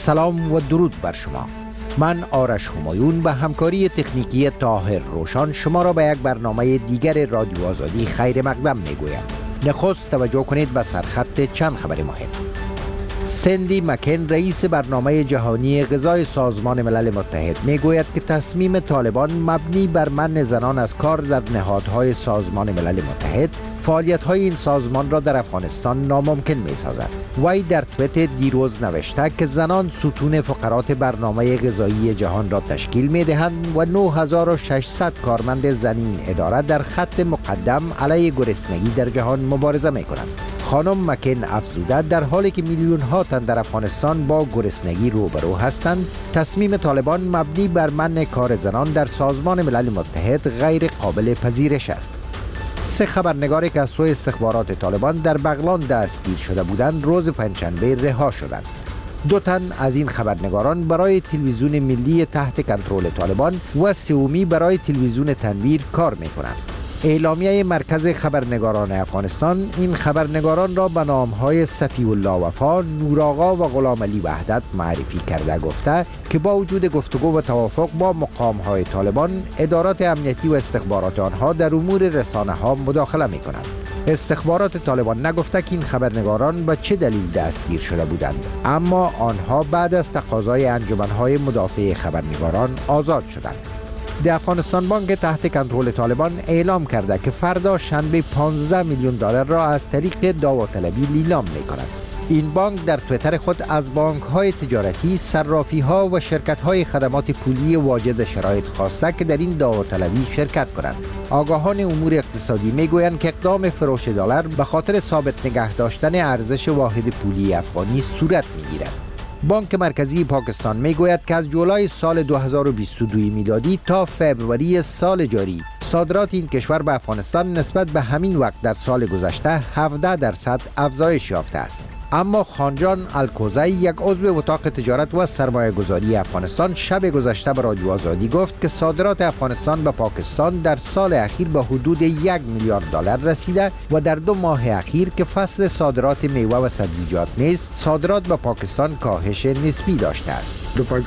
سلام و درود بر شما. من آرش همایون به همکاری تکنیکی طاهر روشان شما را به یک برنامه دیگر رادیو آزادی خیر مقدم میگویم. نخست توجه کنید به سرخط چند خبر مهم. سندی مکن رئیس برنامه جهانی غذای سازمان ملل متحد میگوید که تصمیم طالبان مبنی بر منع زنان از کار در نهادهای سازمان ملل متحد فعالیت‌های این سازمان را در افغانستان ناممکن می‌سازد. وی در توییت دیروز نوشته که زنان ستون فقرات برنامه غذایی جهان را تشکیل می‌دهند و 9600 کارمند زنی این اداره در خط مقدم علیه گرسنگی در جهان مبارزه می‌کنند. خانم مکن افزوده در حالی که میلیون‌ها تن در افغانستان با گرسنگی روبرو هستند، تصمیم طالبان مبنی بر منع کار زنان در سازمان ملل متحد غیر قابل پذیرش است. 3 خبرنگاری که از سوی استخبارات طالبان در بغلان دستگیر شده بودند روز پنجشنبه رها شدند. 2 تن از این خبرنگاران برای تلویزیون ملی تحت کنترل طالبان و 3 برای تلویزیون تنویر کار می‌کنند. اعلامیه مرکز خبرنگاران افغانستان این خبرنگاران را به نام‌های صفی الله وفا، نورآقا و غلام علی وحدت معرفی کرده گفته که با وجود گفتگو و توافق با مقام‌های طالبان، ادارات امنیتی و استخبارات آنها در امور رسانه‌ها مداخله می‌کنند. استخبارات طالبان نگفته که این خبرنگاران به چه دلیل دستگیر شده بودند، اما آنها بعد از تقاضای انجمن‌های مدافع خبرنگاران آزاد شدند. در افغانستان بانک تحت کنترل طالبان اعلام کرده که فردا شنبه 15 میلیون دلار را از طریق داوطلبی لیلام می‌کند. این بانک در توییتر خود از بانک‌های تجارتی، صرافی‌ها و شرکت‌های خدمات پولی واجد شرایط خواسته که در این داوطلبی شرکت کنند. آگاهان امور اقتصادی می‌گویند که اقدام فروش دلار به خاطر ثابت نگه داشتن ارزش واحد پولی افغانی صورت می‌گیرد. بانک مرکزی پاکستان میگوید که از جولای سال 2022 میلادی تا فوریه سال جاری صادرات این کشور به افغانستان نسبت به همین وقت در سال گذشته 17% افزایش یافته است. اما خانجان الکوزی، یک عضو اتاق تجارت و سرمایه گذاری افغانستان، شب گذشته به رادیو آزادی گفت که صادرات افغانستان به پاکستان در سال اخیر به حدود 1 میلیارد دلار رسیده و در 2 ماه اخیر که فصل صادرات میوه و سبزیجات نیست، صادرات به پاکستان کاهش نسبی داشته است.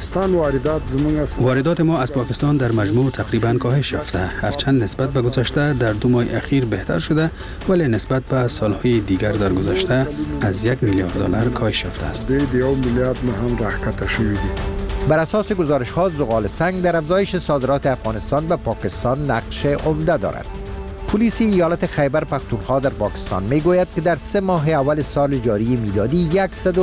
واردات ما از پاکستان در مجموع تقریبا کاهش یافته، هرچند نسبت به گذشته در 2 ماه اخیر بهتر شده، ولی نسبت به سالهای دیگر در گذشته از 1 میلیارد دلار کاهش یافته است. بر اساس گزارش‌ها زغال سنگ در افزایش صادرات افغانستان به پاکستان نقش عمده دارد. پلیس ایالت خیبر پختونخوا در پاکستان میگوید که در 3 ماه اول سال جاری میلادی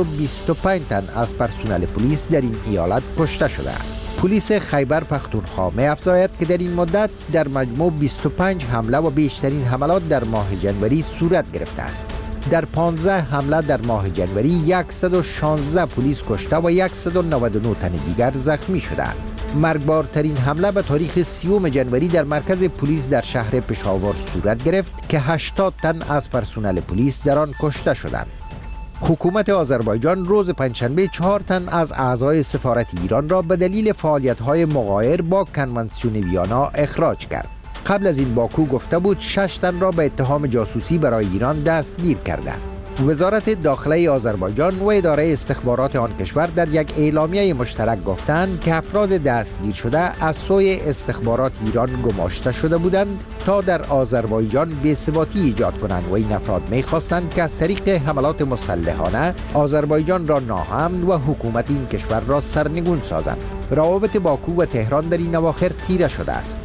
125 تن از پرسنل پلیس در این ایالت کشته شده است. پلیس خیبر پختونخوا می‌افزاید که در این مدت در مجموع 25 حمله و بیشترین حملات در ماه جنوری صورت گرفته است. در 15 حمله در ماه جنوری 116 پلیس کشته و 199 تن دیگر زخمی شدند. مرگبارترین حمله به تاریخ 30 جنوری در مرکز پلیس در شهر پشاور صورت گرفت که 80 تن از پرسنل پلیس در آن کشته شدند. حکومت آذربایجان روز پنجشنبه 4 تن از اعضای سفارت ایران را به دلیل فعالیت‌های مغایر با کنوانسیون ویانا اخراج کرد. قبل از این باکو گفته بود 6 تن را به اتهام جاسوسی برای ایران دستگیر کرده. وزارت داخله آذربایجان و اداره استخبارات آن کشور در یک اعلامیه مشترک گفتند که افراد دستگیر شده از سوی استخبارات ایران گماشته شده بودند تا در آذربایجان بی‌ثباتی ایجاد کنند و این افراد می‌خواستند که از طریق حملات مسلحانه آذربایجان را ناامن و حکومت این کشور را سرنگون سازند. روابط باکو و تهران در این اواخر تیره شده است.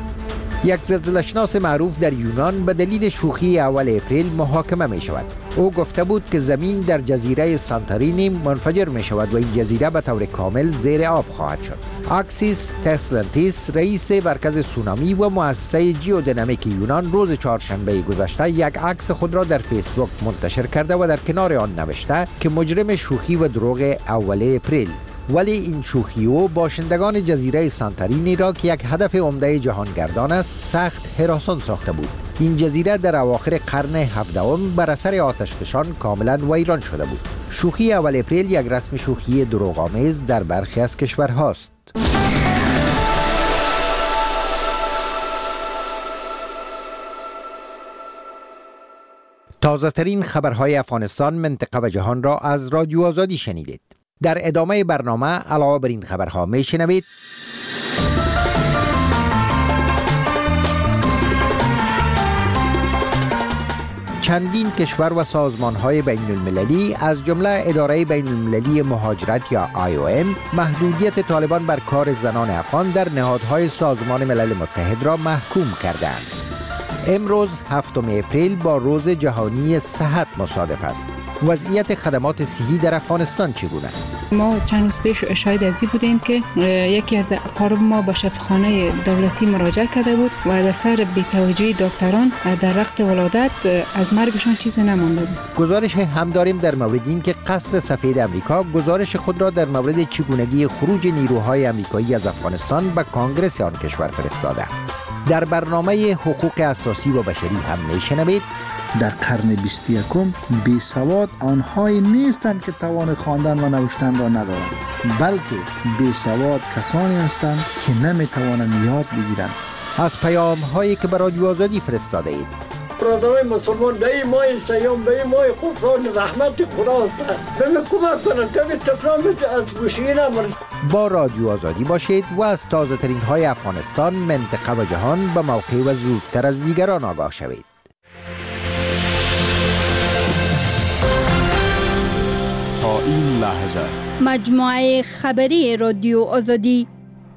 یک زلزله‌شناس معروف در یونان به دلیل شوخی اول اپریل محاکمه می شود. او گفته بود که زمین در جزیره سانتورینی منفجر می شود و این جزیره به طور کامل زیر آب خواهد شد. اکسیس تسلنتیس، رئیس مرکز سونامی و مؤسسه جیودینامیک یونان، روز چهارشنبه گذشته یک عکس خود را در فیسبوک منتشر کرده و در کنار آن نوشته که مجرم شوخی و دروغ اول اپریل. ولی این شوخی او باشندگان جزیره سانتورینی را که یک هدف عمده جهانگردان است سخت هراسان ساخته بود. این جزیره در اواخر قرن 17 بر اثر آتشفشان کاملا ویران شده بود. شوخی اول اپریل یک رسم شوخی دروغ‌آمیز در برخی از کشورهاست. تازه‌ترین خبرهای افغانستان، منطقه و جهان را از رادیو آزادی شنیدید. در ادامه برنامه علاوه بر این خبرها میشنوید چندین کشور و سازمان‌های بین‌المللی از جمله اداره بین‌المللی مهاجرت یا IOM محدودیت طالبان بر کار زنان افغان در نهادهای سازمان ملل متحد را محکوم کردند. امروز 7 اپریل با روز جهانی صحت مصادف است. وضعیت خدمات صحی در افغانستان چگونه است؟ ما چند روز پیش شاهد ازی بودیم که یکی از اقارب ما به شفاخانه دولتی مراجعه کرده بود و از اثر بی‌توجهی دکتران در وقت ولادت از مرگشان چیزی نمانده بود. گزارش هم داریم در مورد این که قصر سفید امریکا گزارش خود را در مورد چگونگی خروج نیروهای امریکایی از افغانستان به کانگرس آن کشور فرستاده. در برنامه حقوق اساسی و بشری هم میشنوید در قرن 21 بی سواد آنهایی نیستند که توان خواندن و نوشتن را ندارند، بلکه بی سواد کسانی هستند که نمیتوانند یاد بگیرند. از پیام هایی که به رادیو آزادی فرستاده اید. برادرای مسلمان به این ماه سیام به این ماه غفران رحمت خداست. به من کمک کنند که به تفرام از گوشی نمارد. با رادیو آزادی باشید و از تازه ترین های افغانستان، منطقه و جهان به موقع و زودتر از دیگران آگاه شوید. تا این لحظه مجموعه خبری رادیو آزادی.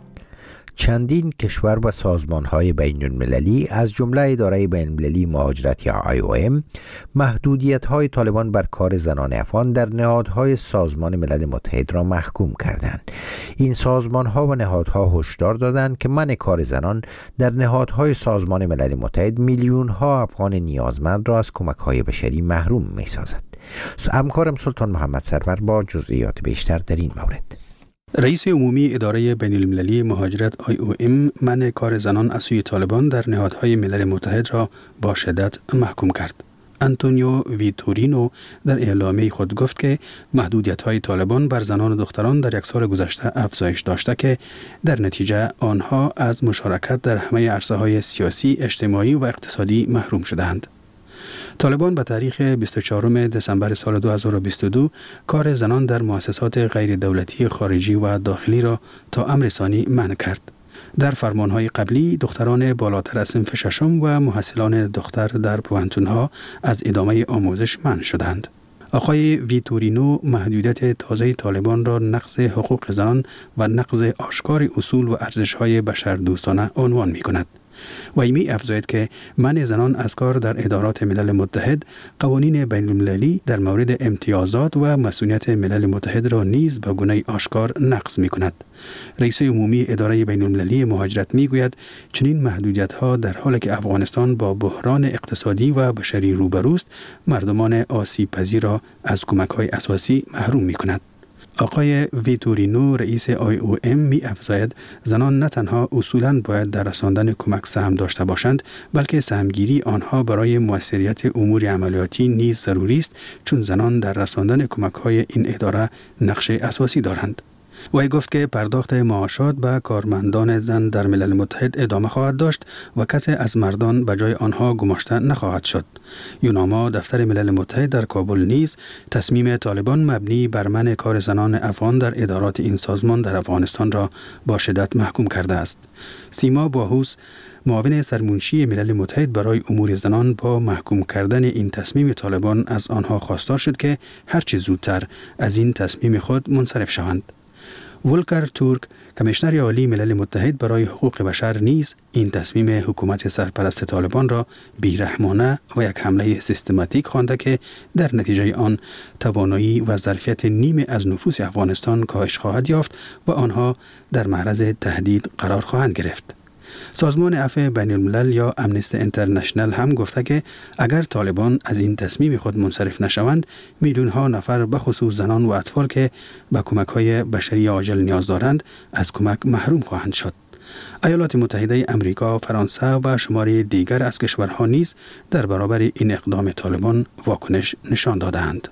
چندین کشور و سازمان‌های بین‌المللی از جمله اداره بین‌المللی مهاجرت یا IOM محدودیت‌های طالبان بر کار زنان افغان در نهادهای سازمان ملل متحد را محکوم کردند. این سازمان‌ها و نهادها هشدار دادند که منع کار زنان در نهادهای سازمان ملل متحد میلیون‌ها افغان نیازمند را از کمک‌های بشری محروم می‌سازد. همکارم سلطان محمد سرور با جزئیات بیشتر در این مورد. رئیس عمومی اداره بین‌المللی مهاجرت IOM منع کار زنان از سوی طالبان در نهادهای ملل متحد را با شدت محکوم کرد. آنتونیو ویتورینو در اعلامیه خود گفت که محدودیت‌های طالبان بر زنان و دختران در یک سال گذشته افزایش داشته که در نتیجه آنها از مشارکت در همه عرصه‌های سیاسی، اجتماعی و اقتصادی محروم شدند. طالبان به تاریخ 24 دسامبر سال 2022 کار زنان در مؤسسات غیر دولتی خارجی و داخلی را تا امر ثانی منع کرد. در فرمانهای قبلی دختران بالاتر از صنف ششم و محصلان دختر در پوهنتونها از ادامه آموزش منع شدند. آقای ویتورینو محدودیت تازه طالبان را نقض حقوق زنان و نقض آشکار اصول و ارزش‌های بشردوستانه عنوان می‌کند. و می افزاید که منع زنان از کار در ادارات ملل متحد قوانین بین‌المللی در مورد امتیازات و مسئولیت ملل متحد را نیز به گونه آشکار نقض می کند. رئیس عمومی اداره بین‌المللی مهاجرت می گوید چنین محدودیت ها در حالی که افغانستان با بحران اقتصادی و بشری روبروست مردمان آسیب پذیر را از کمک های اساسی محروم می کند. آقای ویتورینو رئیس IOM می افزاید زنان نه تنها اصولاً باید در رساندن کمک سهم داشته باشند بلکه سهمگیری آنها برای موثریت امور عملیاتی نیز ضروری است چون زنان در رساندن کمک های این اداره نقش اساسی دارند. وی گفت که پرداخت معاشات به کارمندان زن در ملل متحد ادامه خواهد داشت و کسی از مردان به جای آنها گماشته نخواهد شد. یوناما دفتر ملل متحد در کابل نیز تصمیم طالبان مبنی بر منع کار زنان افغان در ادارات این سازمان در افغانستان را با شدت محکوم کرده است. سیما باهوس معاون سرمنشی ملل متحد برای امور زنان با محکوم کردن این تصمیم طالبان از آنها خواستار شد که هرچه زودتر از این تصمیم خود منصرف شوند. ولکر تورک کمیشنر عالی ملل متحد برای حقوق بشر نیز این تصمیم حکومت سرپرست طالبان را بیرحمانه و یک حمله سیستماتیک خوانده که در نتیجه آن توانایی و ظرفیت نیمی از نفوس افغانستان کاهش خواهد یافت و آنها در معرض تهدید قرار خواهند گرفت. سازمان عفو بین الملل یا امنستی اینترنشنال هم گفته که اگر طالبان از این تصمیم خود منصرف نشوند میلیون ها نفر به خصوص زنان و اطفال که به کمک های بشری عاجل نیاز دارند از کمک محروم خواهند شد. ایالات متحده امریکا، فرانسه و شماری دیگر از کشورها نیز در برابر این اقدام طالبان واکنش نشان دادند.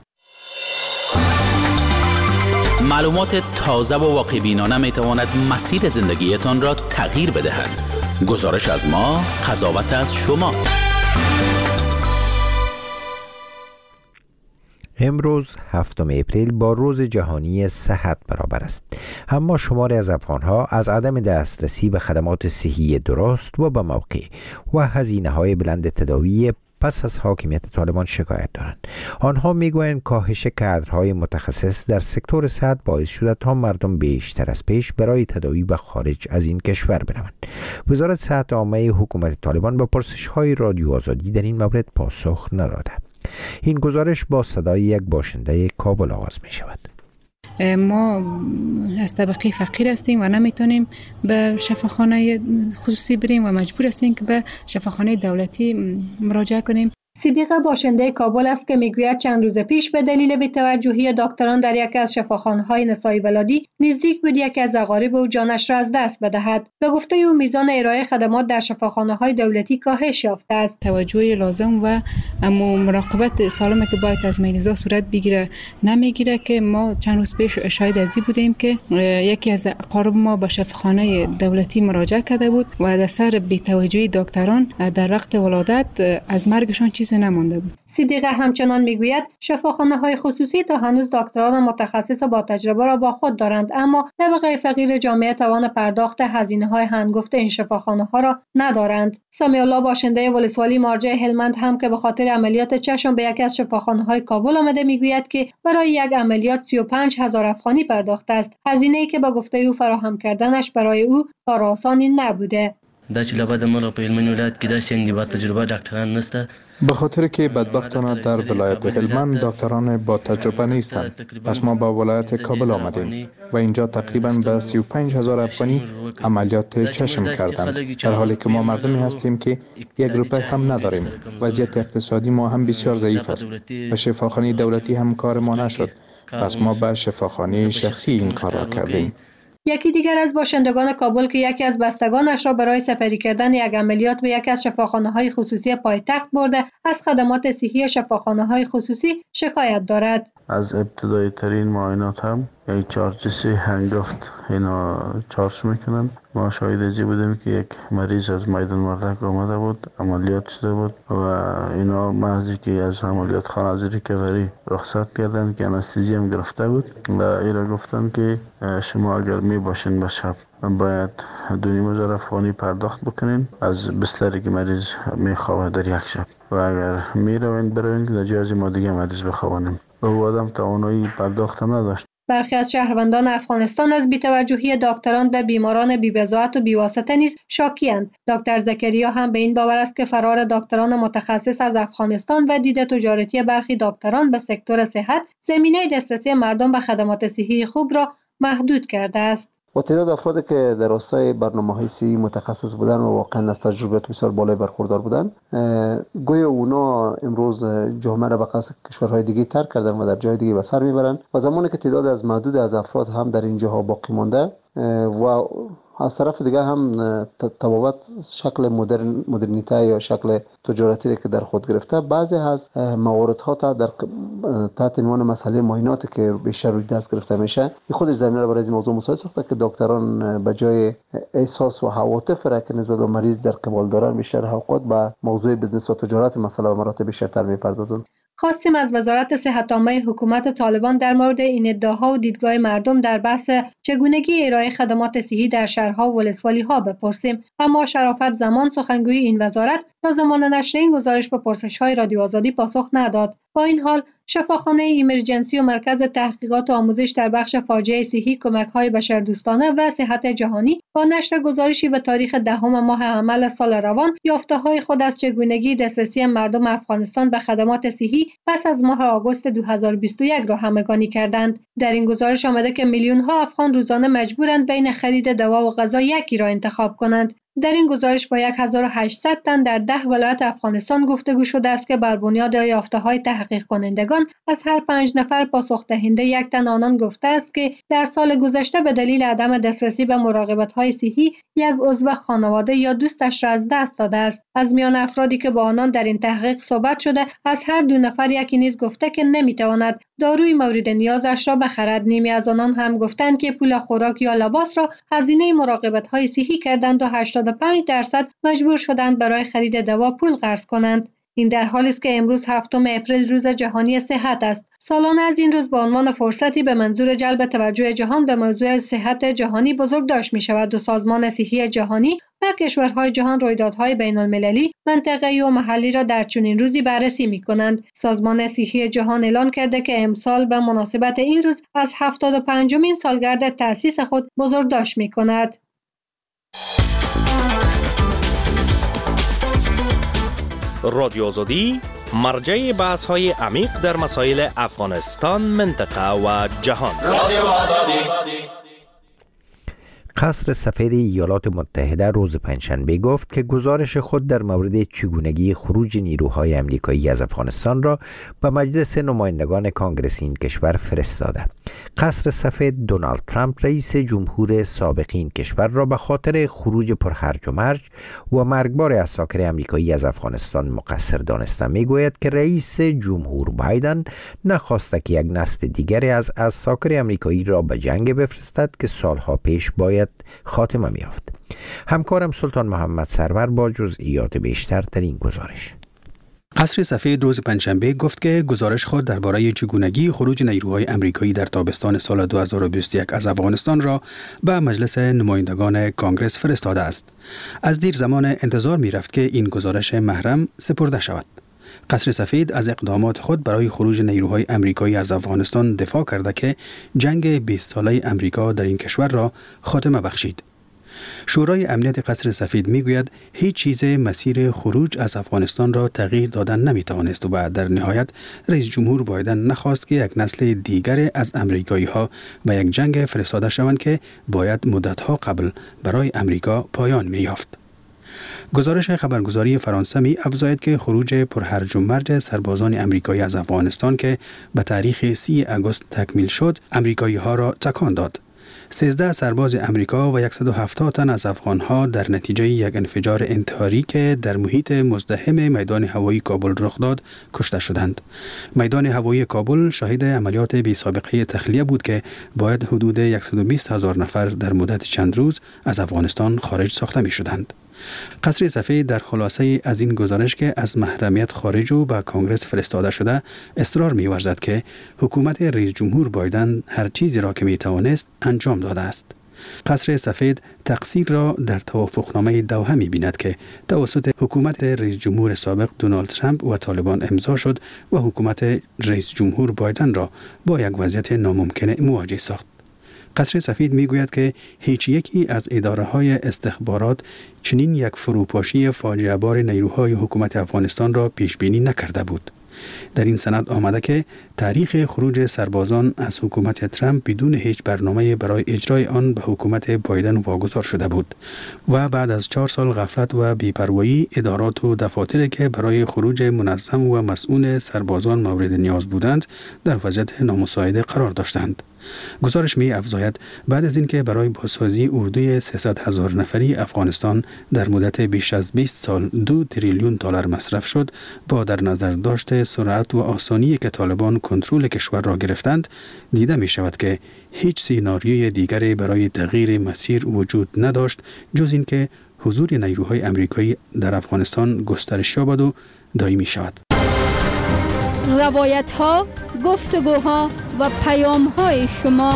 معلومات تازه و واقع‌بینانه می‌تواند مسیر زندگیتان را تغییر بدهد. گزارش از ما، قضاوت از شما. امروز 7 اپریل با روز جهانی صحت برابر است، اما شماری از افغانها از عدم دسترسی به خدمات صحی درست و به موقع و هزینه‌های بلند تداوی پس از حاکمیت طالبان شکایت دارند. آنها میگویند کاهش کادرهای متخصص در سکتور صحت باعث شده تا مردم بیشتر از پیش برای تداوی به خارج از این کشور بروند. وزارت صحت عامه حکومت طالبان به پرسش‌های رادیو آزادی در این مورد پاسخ نداده. این گزارش با صدای یک باشنده کابل آغاز می شود. ما از طبقه فقیر هستیم و نمیتونیم به شفاخانه خصوصی بریم و مجبور هستیم که به شفاخانه دولتی مراجعه کنیم. صدیق باشنده کابل است که میگوید چند روز پیش به دلیل بی‌توجهی دکتران در یکی از شفاخانه‌های نسایی ولادی نزدیک بود یکی از اقارب او جانش را از دست بدهد. به گفته او میزان ارائه خدمات در شفاخانه‌های دولتی کاهش یافته است. توجه لازم و مراقبت سالمی که باید از مریضا صورت بگیره نمیگیره که ما چند روز پیش شاهد ازی بودیم که یکی از اقارب ما به شفاخانه دولتی مراجعه کرده بود و از اثر بی‌توجهی دکتران در وقت ولادت از مرگشان نمانده بود. صدیق همچنان میگوید شفاخانه‌های خصوصی تا هنوز دکتران متخصص با تجربه را با خود دارند، اما طبقه فقیر جامعه توان پرداخت هزینه‌های هنگفت این شفاخانه‌ها را ندارند. سمیع الله باشنده ولسوالی مارجه هلمند هم که به خاطر عملیات چشم به یکی از شفاخانه‌های کابل آمده میگوید که برای یک عملیات 35,000 افغانی پرداخته است. هزینه‌ای که با گفته او فراهم کردنش برای او کار آسانی نبوده. دا چې لبد مرا په هلمند ولایت کې داسې با تجربه ډاکټران نشته، به خاطر که بدبختانه در ولایت هلمند دکتران با تجربه نیستند. پس ما با ولایت کابل آمدیم و اینجا تقریبا به 35,000 افغانی عملیات چشم کردند، در حالی که ما مردمی هستیم که 1 روپیه هم نداریم. وضعیت اقتصادی ما هم بسیار ضعیف است. به شفاخانه دولتی هم کار ما نشد، پس ما به شفاخانه شخصی این کار را کردیم. یکی دیگر از باشندگان کابل که یکی از بستگانش را برای سپری کردن یک عملیات به یکی از شفاخانه‌های خصوصی پایتخت برده از خدمات صحی شفاخانه‌های خصوصی شکایت دارد. از ابتدایی ترین معاینات هم یک چارجسی هنگفت اینا چارج میکنند. ما شاهد ازی بودیم که یک مریض از میدان مردک آمده بود، عملیات شده بود و اینا محضی که از عملیات خانه از ریکوری رخصت کردن که انستیزی هم گرفته بود و اینا گفتن که شما اگر می باشین به شب باید 2,500 افغانی پرداخت بکنین از بستری که مریض میخوابه در یک شب و اگر می روین بروین که در جای ما دیگه مریض بخوابانیم. و او آدم توانایی پرداخت نداشت. برخی از شهروندان افغانستان از بی‌توجهی دکتران به بیماران بی‌بضاعت و بی‌واسطه نیز شاکی‌اند. دکتر زکریا هم به این باور است که فرار دکتران متخصص از افغانستان و دید تجارتی برخی دکتران به سکتور صحت زمینه دسترسی مردم به خدمات صحی خوب را محدود کرده است. و تعداد افرادی که در راستای برنامه‌های صحی متخصص بودن و واقعا از تجربیات بسیار بالای برخوردار بودن، گویا اونا امروز جامعه را به قصد کشورهای دیگه ترک کردن و در جای دیگه به سر میبرن و زمانی که تعداد از محدود از افراد هم در اینجاها باقی مانده و از طرف دیگه هم تبابت شکل مدرنیته یا شکل تجارتی که در خود گرفته، بعضی از مواردها تا در تحت عنوان مسئله معایناتی که بیشتر روی دست گرفته میشه، خودش زمینه را برای این موضوع مساعد ساخته که دکتران به جای احساس و عواطف را که نسبت به مریض در قبال دارن، بیشتر اوقات به موضوع بزنس و تجارت مسئله و مراتب بیشتر میپردازند. خواستیم از وزارت صحت عامه حکومت طالبان در مورد این ادعاها و دیدگاه مردم در بحث چگونگی ارائه خدمات صحی در شهرها و ولسوالی‌ها بپرسیم، اما شرافت زمان سخنگوی این وزارت تا زمان نشر این گزارش به پرسش‌های رادیو آزادی پاسخ نداد. با این حال شفاخانه ایمرجنسی و مرکز تحقیقات و آموزش در بخش فاجعه صحی کمک‌های بشردوستانه و صحت جهانی با نشر گزارشی به تاریخ 10 ماه حمل سال روان یافته‌های خود از چگونگی دسترسی مردم افغانستان به خدمات صحی پس از ماه آگوست 2021 را همگانی کردند. در این گزارش آمده که میلیون‌ها افغان روزانه مجبورند بین خرید دوا و غذا یکی را انتخاب کنند. در این گزارش با 1800 تن در 10 ولایت افغانستان گفتگو شده است که بر بنیاد یافته‌های تحقیق کنندگان از هر 5 نفر پاسخ دهنده 1 تن آنان گفته است که در سال گذشته به دلیل عدم دسترسی به مراقبت‌های صحی یک عضو خانواده یا دوستش را از دست داده است. از میان افرادی که با آنان در این تحقیق صحبت شده، از هر 2 نفر یکی نیز گفته که نمی‌تواند داروی مورد نیازش را بخرد. نیمی از آنان هم گفتند که پول خوراک یا لباس را هزینه مراقبت‌های صحی کردند و 85% مجبور شدند برای خرید دوا پول قرض کنند. این در حالی است که امروز 7 اپریل روز جهانی صحت است. سالانه از این روز به عنوان فرصتی به منظور جلب توجه جهان به موضوع صحت جهانی بزرگداشت می شود و سازمان صحی جهانی و کشورهای جهان رویدادهای بین المللی، منطقه‌ای و محلی را در چنین روزی بررسی می کنند. سازمان صحی جهان اعلان کرده که امسال به مناسبت این روز از 75مین سالگرد تأسیس خود بزرگداشت می کند. رادیو آزادی مرجع بحث‌های عمیق در مسائل افغانستان، منطقه و جهان. رادیو آزادی. قصر سفید ایالات متحده روز پنجشنبه گفت که گزارش خود در مورد چگونگی خروج نیروهای آمریکایی از افغانستان را به مجلس نمایندگان کانگرس این کشور فرستاده. قصر سفید دونالد ترامپ رئیس جمهور سابق این کشور را به خاطر خروج پرهرج و مرج و مرگبار عساکر آمریکایی از افغانستان مقصر دانسته. میگوید که رئیس جمهور بایدن نخواسته که یک نسل دیگری از عساکر آمریکایی را به جنگ بفرستد که سالها پیش باید خاتمه می‌یافت. همکارم سلطان محمد سرور با جزئیات بیشتر در این گزارش. قصر سفید روز پنجشنبه گفت که گزارش خود درباره چگونگی خروج نیروهای آمریکایی در تابستان سال 2021 از افغانستان را به مجلس نمایندگان کانگرس فرستاده است. از دیر زمان انتظار می‌رفت که این گزارش محرم سپرده شود. قصر سفید از اقدامات خود برای خروج نیروهای آمریکایی از افغانستان دفاع کرده که جنگ 20 ساله آمریکا در این کشور را خاتمه بخشید. شورای امنیت قصر سفید میگوید هیچ چیز مسیر خروج از افغانستان را تغییر دادن نمیتوانست و در نهایت رئیس جمهور بایدن نخواست که یک نسل دیگر از آمریکایی ها به یک جنگ فرستاده شوند که باید مدتها قبل برای آمریکا پایان می‌یافت. گزارش خبرگزاری فرانسه می افزاید که خروج پرهرج و مرج سربازان آمریکایی از افغانستان که به تاریخ 30 آگوست تکمیل شد، آمریکایی ها را تکان داد. 13 سرباز آمریکا و 170 تن از افغان‌ها در نتیجه یک انفجار انتحاری که در محیط مزدحم میدان هوایی کابل رخ داد کشته شدند. میدان هوایی کابل شاهد عملیات بی سابقه تخلیه بود که باید حدود 120,000 نفر در مدت چند روز از افغانستان خارج ساخته می شدند. قصر سفید در خلاصه از این گزارش که از محرمیت خارج و به کانگرس فرستاده شده اصرار می‌ورزد که حکومت رئیس جمهور بایدن هر چیزی را که می‌توانست انجام داده است. قصر سفید تقصیر را در توافقنامه دوحه می‌بیند که توسط حکومت رئیس جمهور سابق دونالد ترامپ و طالبان امضا شد و حکومت رئیس جمهور بایدن را با یک وضعیت ناممکن مواجه ساخت. قصر سفید میگوید که هیچ یکی از اداره‌های استخبارات چنین یک فروپاشی فاجعه بار نیروهای حکومت افغانستان را پیش بینی نکرده بود. در این سند آمده که تاریخ خروج سربازان از حکومت ترامپ بدون هیچ برنامه برای اجرای آن به حکومت بایدن واگذار شده بود و بعد از 4 سال غفلت و بی‌پروایی ادارات و دفاتری که برای خروج منظم و مسئول سربازان مورد نیاز بودند در وضعیت نامساعد قرار داشتند. گزارش می افزاید بعد از اینکه برای بازسازی اردوی 300,000 نفری افغانستان در مدت بیش از 20 سال 2 تریلیون دلار مصرف شد، با در نظر داشت سرعت و آسانی که طالبان کنترل کشور را گرفتند، دیده می شود که هیچ سیناریوی دیگری برای تغییر مسیر وجود نداشت جز اینکه حضور نیروهای آمریکایی در افغانستان گسترش یابد و دائمی شود. روایت ها، گفتگوها و پیام های شما.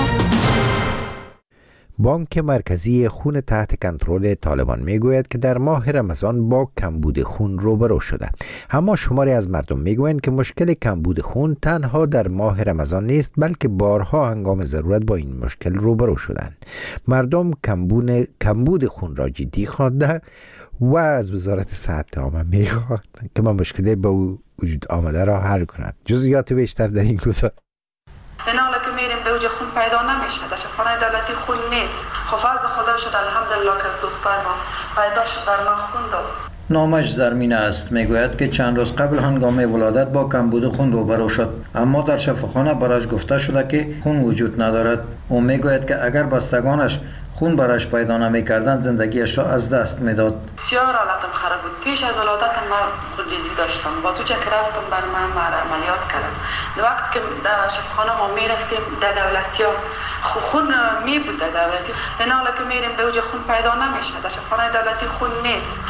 بانک مرکزی خون تحت کنترل طالبان میگوید که در ماه رمضان با کمبود خون روبرو شده. اما شماری از مردم میگویند که مشکل کمبود خون تنها در ماه رمضان نیست، بلکه بارها هنگام ضرورت با این مشکل روبرو شدند. مردم کمبود خون را جدی خوانده و از وزارت صحت عامه میخواهند که ما مشکلی به وجود آمده را حل کند. جزئیات بیشتر در این گزارش. این حالا که میریم دوج خون پیدا نمیشه، در شفاخانه دولتی خون نیست. فضل خدا شد الحمدلله که از دوستای ما پیدا شد، در ما خون داد. نامش زرمینه است، میگوید که چند روز قبل هنگام ولادت با کمبود خون روبرو شد، اما در شفاخانه برایش گفته شده که خون وجود ندارد. او میگوید که اگر بستگانش خون برایش پیدا نمی‌کردند زندگیش را از دست میداد. بسیار حالتم خراب بود. پیش از ولادتم من خونریزی داشتم. با تو که رفتم بر من عملیات کردم. وقت که در شفاخانه ما میرفتیم در دولتیا خون می بود در دولتی. این حالا که میریم دوج خون پیدا نمیشه. در شفاخانه دولتی خون نیست.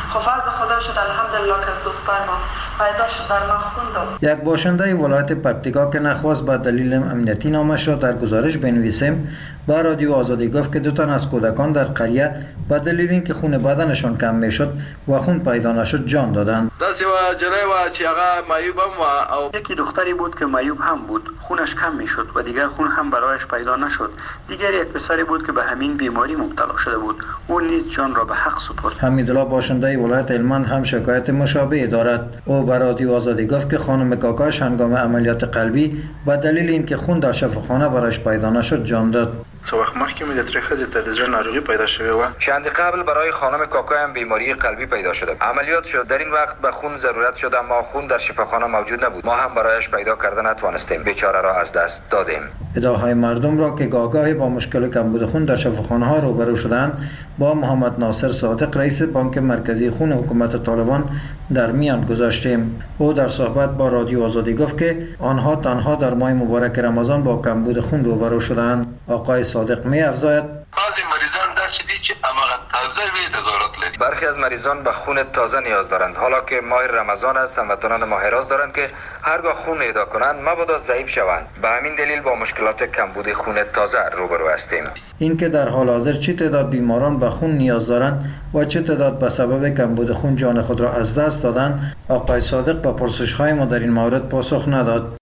خب فضل خدا شد الحمدلله که از دوستای ما پیدا شد بر من خوند. یک باشنده ولایت پکتیکا که نخواست به دلیل امنیتی نامش را در گزارش بنویسیم با رادیو آزادی گفت که 2 تن از کودکان در قریه به دلیل اینکه خون بدنشان کم میشد و خون پیدا نشد جان دادند. داسې و جنای و چې هغه معیوب هم و او یکی دختری بود که معیوب هم بود، خونش کم میشد و دیگر خون هم برایش پیدا نشد. دیگر یک پسری بود که به همین بیماری مبتلا شده بود، او نیز جان را به حق سپرد. حمیدالله باشنده ولایت هلمند هم شکایت مشابه دارد. او به رادیو آزادی گفت که خانم کاکاش هنگام عملیات قلبی به دلیل اینکه خون در شفاخانه برایش پیدا نشد جان داد. څو وخت مخکې مې د ترې ښځې ته د زړه ناروغي پیدا شوې وه. چند قبل برای خانم کاکای هم بیماری قلبی پیدا شده. عملیات شد. در این وقت به خون ضرورت شد اما خون در شفاخانه موجود نبود. ما هم برایش پیدا کرده نتوانستیم. بیچاره را از دست دادیم. ادعاهای مردم را که گاهگاهی با مشکل کمبود خون در شفاخانه ها روبرو شدند با محمد ناصر صادق رئیس بانک مرکزی خون حکومت طالبان در میان گذاشتیم. او در صحبت با رادیو آزادی گفت که آنها تنها در ماه مبارک رمضان با کمبود خون روبرو شدند. آقای صادق می افزاید بعضی مریضان داشتی که عملا تازه وی نظارت لري. برخی از مریضان به خون تازه نیاز دارند. حالا که ماه رمضان است هموطنان ما حراس دارند که هرگاه خون اهدا کنند مبادا ضعیف شوند. به همین دلیل با مشکلات کمبود خون تازه روبرو هستیم. این که در حال حاضر چه تعداد بیماران به خون نیاز دارند و چه تعداد به سبب کمبود خون جان خود را از دست دادند، آقای صادق به پرسش‌های ما در این مورد پاسخ نداد.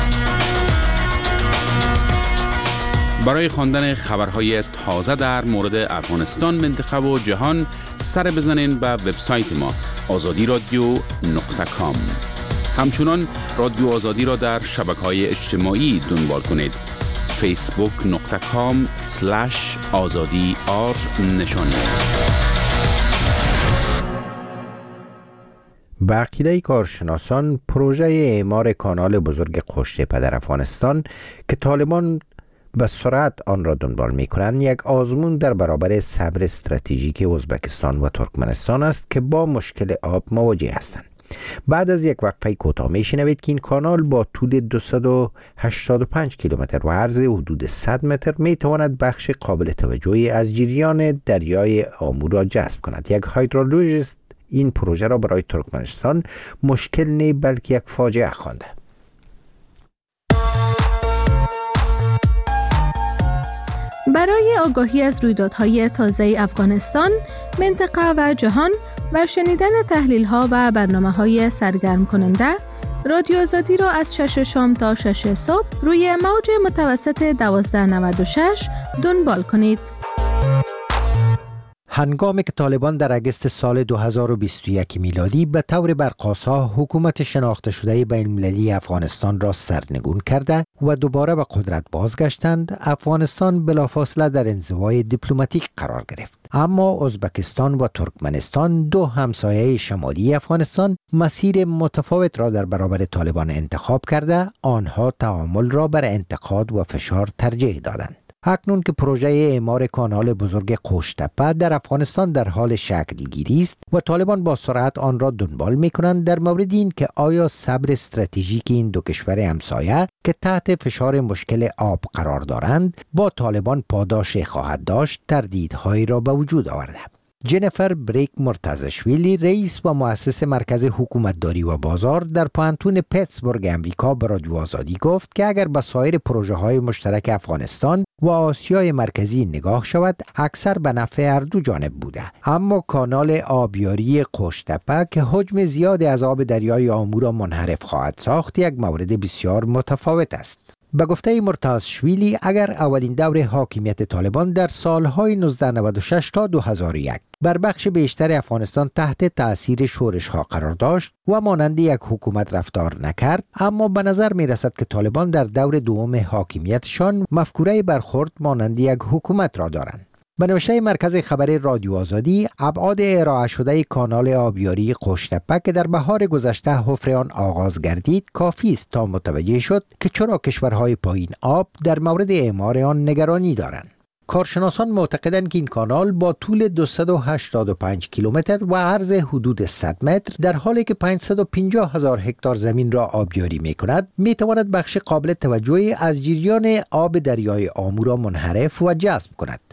برای خواندن خبرهای تازه در مورد افغانستان، منطقه و جهان سر بزنین به وبسایت ما azadiradio.com. همچنان رادیو آزادی را در شبکه‌های اجتماعی دنبال کنید. facebook.com/azadi_r نشانی است. به عقیده کارشناسان پروژه اعمار کانال بزرگ قوشتپه در افغانستان که طالبان به سرعت آن را دنبال می کنند یک آزمون در برابر صبر استراتژیک ازبکستان و ترکمنستان است که با مشکل آب مواجه هستند. بعد از یک وقفه کوتاه می شنوید که این کانال با طول 285 کیلومتر و عرض حدود 100 متر می تواند بخش قابل توجهی از جریان دریای آمو را جذب کند. یک هیدرولوژیست این پروژه را برای ترکمنستان مشکل نه بلکه یک فاجعه خوانده. برای آگاهی از رویدادهای تازه افغانستان، منطقه و جهان و شنیدن تحلیل‌ها و برنامه‌های سرگرم کننده، رادیو آزادی را از 6 شام تا 6 صبح روی موج متوسط 1296 دنبال کنید. هنگامی که طالبان در اگست سال 2021 میلادی به طور برقاسا حکومت شناخته شده بین‌المللی افغانستان را سرنگون کرده و دوباره به قدرت بازگشتند، افغانستان بلافاصله در انزوای دیپلماتیک قرار گرفت. اما ازبکستان و ترکمنستان، دو همسایه شمالی افغانستان، مسیر متفاوت را در برابر طالبان انتخاب کرده، آنها تعامل را بر انتقاد و فشار ترجیح دادند. اکنون که پروژه اعمار کانال بزرگ قوشتپه در افغانستان در حال شکل گیری است و طالبان با سرعت آن را دنبال می کنند، در مورد این که آیا صبر استراتژیک این دو کشور همسایه که تحت فشار مشکل آب قرار دارند با طالبان پاداش خواهد داشت، تردیدهایی را به وجود آورده. جنیفر بریک مرتضشویلی، رئیس و مؤسس مرکز حکومتداری و بازار در پوهنتون پیتسبورگ امریکا، به رادیو آزادی گفت که اگر به سایر پروژه‌های مشترک افغانستان و آسیای مرکزی نگاه شود، اکثر به نفع هر دو جانب بوده. اما کانال آبیاری قوشتپه که حجم زیادی از آب دریای آمو را منحرف خواهد ساخت، یک مورد بسیار متفاوت است. به گفته مرتضشویلی، اگر اولین دور حاکمیت طالبان در سالهای 1996 تا 2001 بر بخش بیشتر افغانستان تحت تأثیر شورش‌ها قرار داشت و مانند یک حکومت رفتار نکرد، اما به نظر می رسد که طالبان در دور دوم حاکمیتشان مفکوره برخورد مانند یک حکومت را دارند. به نوشته مرکز خبری رادیو آزادی، ابعاد ارائه شده کانال آبیاری قوشتپه که در بهار گذشته حفر آن آغاز گردید کافی است تا متوجه شد که چرا کشورهای پایین آب در مورد اعمار آن نگرانی دارند. کارشناسان معتقدند که این کانال با طول 285 کیلومتر و عرض حدود 100 متر در حالی که 550,000 هکتار زمین را آبیاری می کند، می تواند بخش قابل توجهی از جریان آب دریای آمو را منحرف و جذب کند.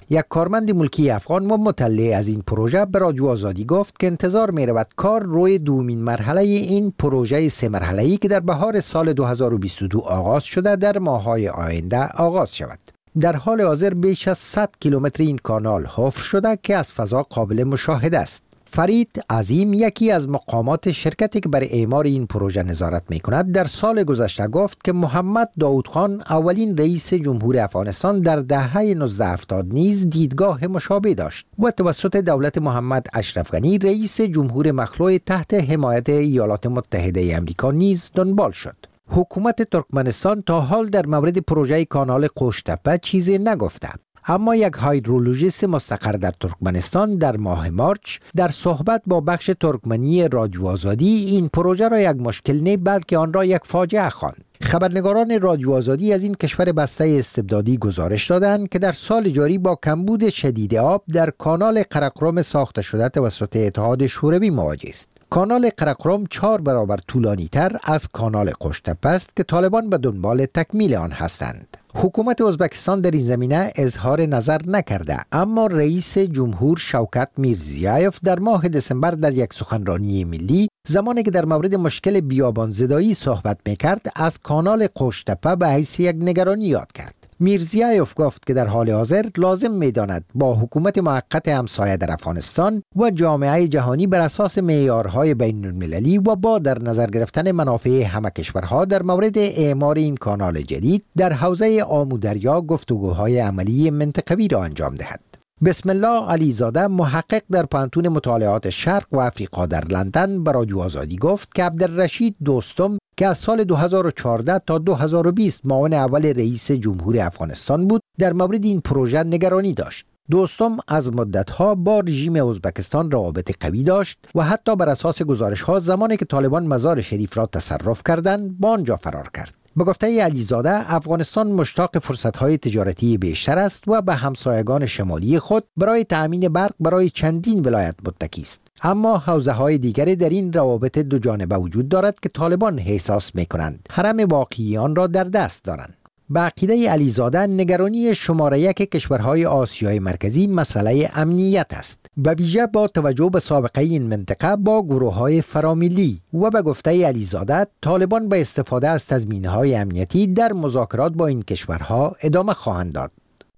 یک کارمند ملکی افغان و مطلع از این پروژه به رادیو آزادی گفت که انتظار می رود کار روی دومین مرحله این پروژه 3 مرحله‌ای که در بهار سال 2022 آغاز شده در ماه‌های آینده آغاز شود. در حال حاضر بیش از 100 کیلومتر این کانال حفر شده که از فضا قابل مشاهده است. فرید عظیم، یکی از مقامات شرکتی که بر اعمار این پروژه نظارت می کند، در سال گذشته گفت که محمد داود خان اولین رئیس جمهور افغانستان در دهه 1970 نیز دیدگاه مشابه داشت و توسط دولت محمد اشرف غنی رئیس جمهور مخلوع تحت حمایت ایالات متحده آمریکا نیز دنبال شد. حکومت ترکمنستان تا حال در مورد پروژه کانال قوشتپه چیزی نگفته. اما یک هایدرولوژیست مستقر در ترکمنستان در ماه مارچ در صحبت با بخش ترکمنی رادیو آزادی این پروژه را یک مشکل نه بلکه آن را یک فاجعه خواند. خبرنگاران رادیو آزادی از این کشور بسته استبدادی گزارش دادند که در سال جاری با کمبود شدید آب در کانال قرقرم ساخته شده توسط اتحاد شوروی مواجه است. کانال قرقرم 4 برابر طولانی تر از کانال قوشتپه است که طالبان به دنبال تکمیل آن هستند. حکومت ازبکستان در این زمینه اظهار نظر نکرده، اما رئیس جمهور شوکت میرزیایف در ماه دسامبر در یک سخنرانی ملی زمانی که در مورد مشکل بیابان زدایی صحبت میکرد از کانال قوشتپه به حیث یک نگرانی یاد کرد. میرزیایف گفت که در حال حاضر لازم می‌داند با حکومت موقت همسایه در افغانستان و جامعه جهانی بر اساس معیارهای بین‌المللی و با در نظر گرفتن منافع همه کشورها در مورد اعمار این کانال جدید در حوزه آمودریا گفتگوهای عملی منطقوی را انجام دهد. بسم الله علیزاده، محقق در پانتون مطالعات شرق و افریقا در لندن، به رادیو آزادی گفت که عبدالرشید دوستم که از سال 2014 تا 2020 معاون اول رئیس جمهور افغانستان بود، در مورد این پروژه نگرانی داشت. دوستم از مدتها با رژیم ازبکستان روابط قوی داشت و حتی بر اساس گزارش‌ها زمانی که طالبان مزار شریف را تصرف کردند با آنجا فرار کرد. به گفته علیزاده، افغانستان مشتاق فرصت‌های تجارتی بیشتر است و به همسایگان شمالی خود برای تأمین برق برای چندین ولایت متکی است. اما حوزه‌های دیگری در این روابط دو جانبه وجود دارد که طالبان احساس می‌کنند حرم واقعی آن را در دست دارند. به عقیده علیزاده، نگرانی شماره 1 کشورهای آسیای مرکزی مسئله امنیت است، به ویژه با توجه به سابقه این منطقه با گروه‌های فراملی، و به گفته علیزاده طالبان به استفاده از تضمین‌های امنیتی در مذاکرات با این کشورها ادامه خواهند داد.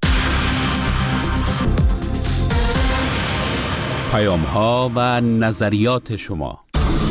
پیام‌ها و نظریات شما.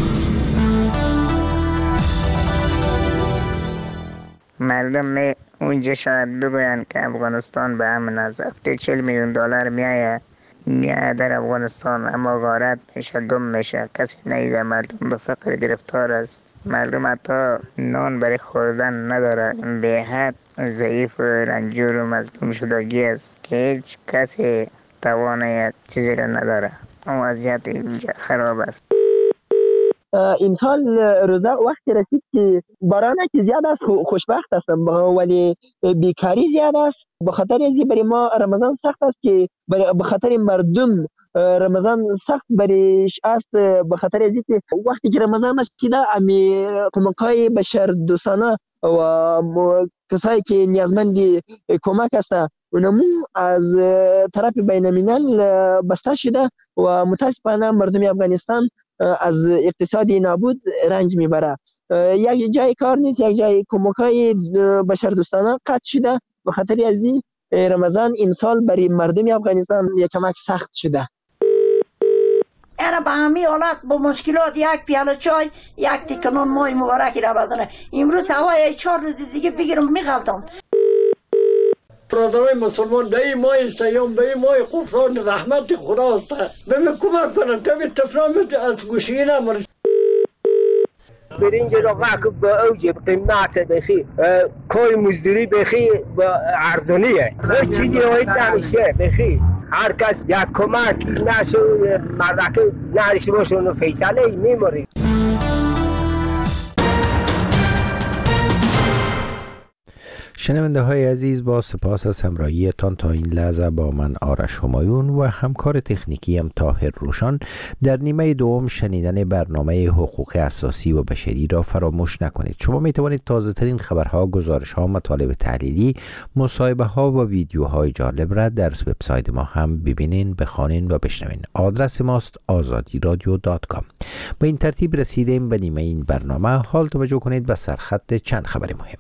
مردم اونجا شاید بگویند که افغانستان به امن است. هفته 40 میلیون دلار میایه در افغانستان، اما غارت میشه، گم میشه، کسی نیده. مردم به فقر گرفتار است. مردم حتی نان برای خوردن نداره. به حد ضعیف و رنجور و مظلوم شدگی است که هیچ کسی توان یک چیزی را نداره. وضعیت اینجا خراب است. این سال روزه وقتی رسید که باران که زیاد است، خوشبخت هستم، ولی بیکاری زیاد است. به خاطر ازی برای ما رمضان سخت است که به خاطر مردم رمضان سخت بریش است. به خاطر ازی که وقتی که رمضان است که امی کمک‌های بشر دوستانه و کسایی که نیازمند کمک هستند اونمو از طرف بین الملل بسته شده و متاسفانه مردم افغانستان از اقتصادی نابود رنج میبره. یک جای کار نیست، یک جای کمک‌های بشردوستانه قطع شده. به خاطر از این رمضان امسال برای مردم افغانستان یک کمک سخت شده. اینا به همین حالت با مشکلات یک پیاله چای، یک تیکه نان مای مبارکی را بدنه. امروز هوای 4 روز دیگه بگیرم میغلطم. برادرای مسلمان در این ماه سیام، در این ماه غفران رحمت خداست. بهم کمک کنن تا به تفرام از گوشی نمارس. برنج را واقع با اوج قیمت بخی، کار مزدوری بخی با ارزانیه. هیچ چیزی باید نمیشه بخی. هر کس یک کمکی نشو مردک نرش باشه اونو فیصله میماری. شنونده های عزیز، با سپاس از همراهیتان تا این لحظه با من آرش همایون و همکار تکنیکی هم طاهر روشان در نیمه دوم شنیدن برنامه حقوق اساسی و بشری را فراموش نکنید. شما می توانید تازه ترین خبرها، گزارش ها، مطالب تحلیلی، مصاحبه ها و ویدیوهای جالب را در وبسایت ما هم ببینین، بخوانین و بشنوین. آدرس ماست azadiradio.com. با این ترتیب رسیدیم به نیمه این برنامه. حال توجه کنید به سرخط چند خبر مهم.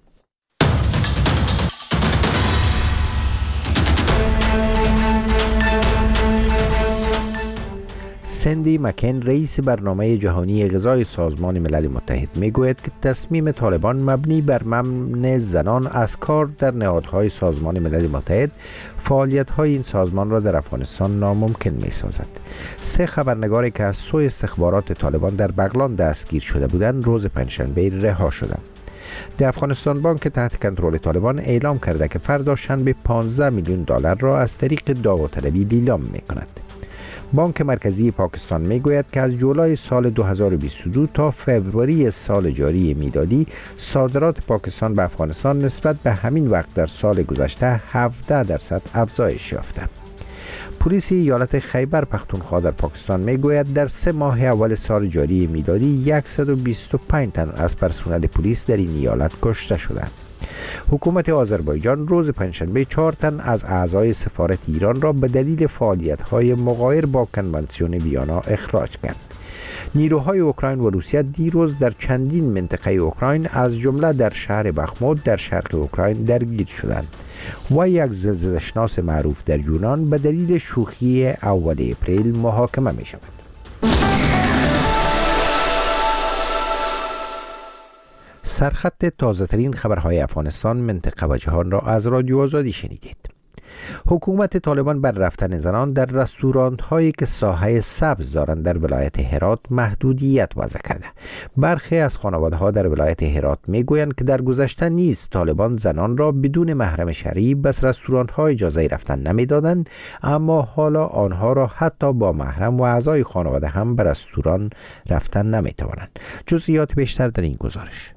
سندی مکن، رئیس برنامه جهانی غذای سازمان ملل متحد، میگوید که تصمیم طالبان مبنی بر منع زنان از کار در نهادهای سازمان ملل متحد فعالیت‌های این سازمان را در افغانستان ناممکن می‌سازد. 3 خبرنگاری که از سوی استخبارات طالبان در بغلان دستگیر شده بودند روز پنجشنبه رها شدند. در افغانستان بانک تحت کنترل طالبان اعلام کرده که فردا شنبه 15 میلیون دلار را از طریق داوطلبی لیلام می‌کند. بانک مرکزی پاکستان میگوید که از جولای سال 2022 تا فوریه سال جاری میلادی صادرات پاکستان به افغانستان نسبت به همین وقت در سال گذشته 17% افزایش یافته. پلیس ایالت خیبر پختونخوا در پاکستان میگوید در 3 ماه اول سال جاری میلادی 125 تن از پرسنل پلیس در این ایالت کشته شدند. حکومت آذربایجان روز پنجشنبه 4 تن از اعضای سفارت ایران را به دلیل فعالیت‌های مغایر با کنوانسیون ویانا اخراج کرد. نیروهای اوکراین و روسیه دیروز در چندین منطقه اوکراین از جمله در شهر بخموت در شرق اوکراین درگیر شدند و یک زلزله‌شناس معروف در یونان به دلیل شوخی اول اپریل محاکمه می شود. سرخط تازه ترین خبرهای افغانستان، منطقه و جهان را از رادیو آزادی شنیدید. حکومت طالبان بر رفتن زنان در رستوران هایی که ساحه سبز دارند در ولایت هرات محدودیت وضع کرده. برخی از خانواده ها در ولایت هرات می گویند که در گذشته نیز طالبان زنان را بدون محرم شرعی به رستوران ها اجازه رفتن نمی دادند، اما حالا آنها را حتی با محرم و اعضای خانواده هم به رستوران رفتن نمی توانند. جزئیات بیشتر در این گزارش.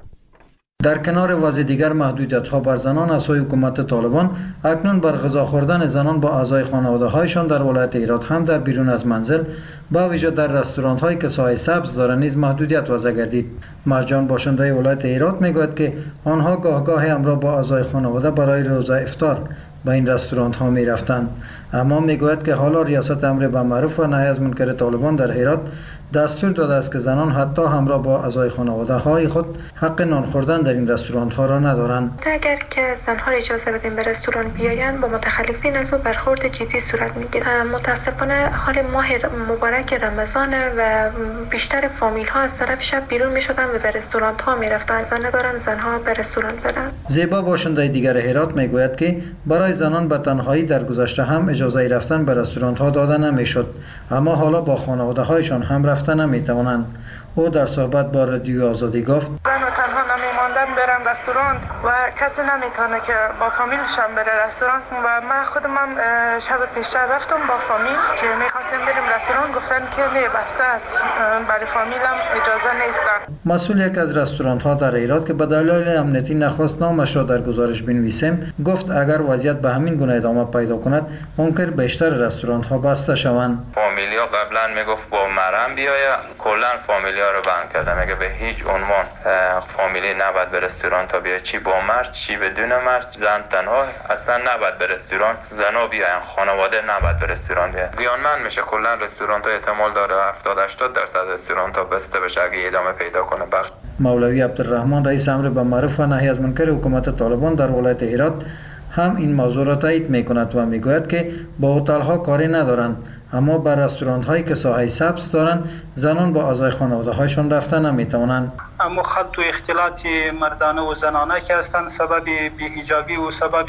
در کنار وضع دیگر محدودیت‌ها بر زنان از سوی حکومت طالبان، اکنون بر غذا خوردن زنان با اعضای خانواده‌هایشان در ولایت هرات هم در بیرون از منزل، با ویژه در رستوران‌هایی که سایه سبز دارند نیز محدودیت وضع گردید. مرجان باشنده ولایت هرات میگوید که آنها گاه همراه با اعضای خانواده برای روزه افطار به این رستوران‌ها می‌رفتند، اما میگوید که حالا ریاست امر بالمعروف و نهی از منکر طالبان در هرات دستور داده است که زنان حتی همراه با اعضای خانواده های خود حق نان خوردن در این رستوران ها را ندارند. اگر که زنها اجازه بدیم به رستوران بیایند با متخلفین از او برخورد جدی صورت میگیرد. متاسفانه حال ماه مبارک رمضان و بیشتر فامیل ها از طرف شب بیرون میشدن و به رستوران ها میرفتن. زن ندارن زنها به رستوران برن. زیبا باشنده دیگر هرات میگوید که برای زنان به تنهایی در گذشته هم اجازه رفتن به رستوران ها داده نمیشد، اما حالا با خانواده هایشان هم رفتن نمیتوانند. او در صحبت با رادیو آزادی گفت: زن تنها نمیماندن برن رستوران و کسی نمیتونه که با فامیلشان بره رستوران و من خودم هم شب پیشتر رفتم با فامیل که میخواستیم بریم رستوران، گفتن که نه بسته است، برای فامیلم اجازه نیستن. مسئول یک از رستوران ها در هرات که به دلایل امنیتی نخواست نامش را در گزارش بنویسیم گفت اگر وضعیت به همین گونه ادامه پیدا کند ممکن بیشتر رستوران ها بسته شوند. فامیلیا قبلا میگفت با مرم بیاید، کلا فامیلیا رو بند کرده، میگه به هیچ عنوان فامیلی نباید به رستوران تا بیاد، چی با مرد چی بدون مرد، زن تنها اصلا نباید به رستوران، زنا بیاین، خانواده نباید به رستوران بیاین. زیانمند میشه کلا رستوران تا احتمال داره 70-80% رستوران تا بسته بشه اگه ادامه پیدا کنه. مولوی عبدالرحمن رئیس امر بالمعروف و نهی از منکر حکومت طالبان در ولایت هرات هم این موضوع را تایید میکند و میگوید که با هتل ها کاری ندارند، اما بر رستوران هایی که ساحه سبز دارند زنان با اعضای خانواده هایشان رفتن نمیتوانند. اما خلط و اختلاط مردانه و زنانه که هستند سبب بی‌حجابی و سبب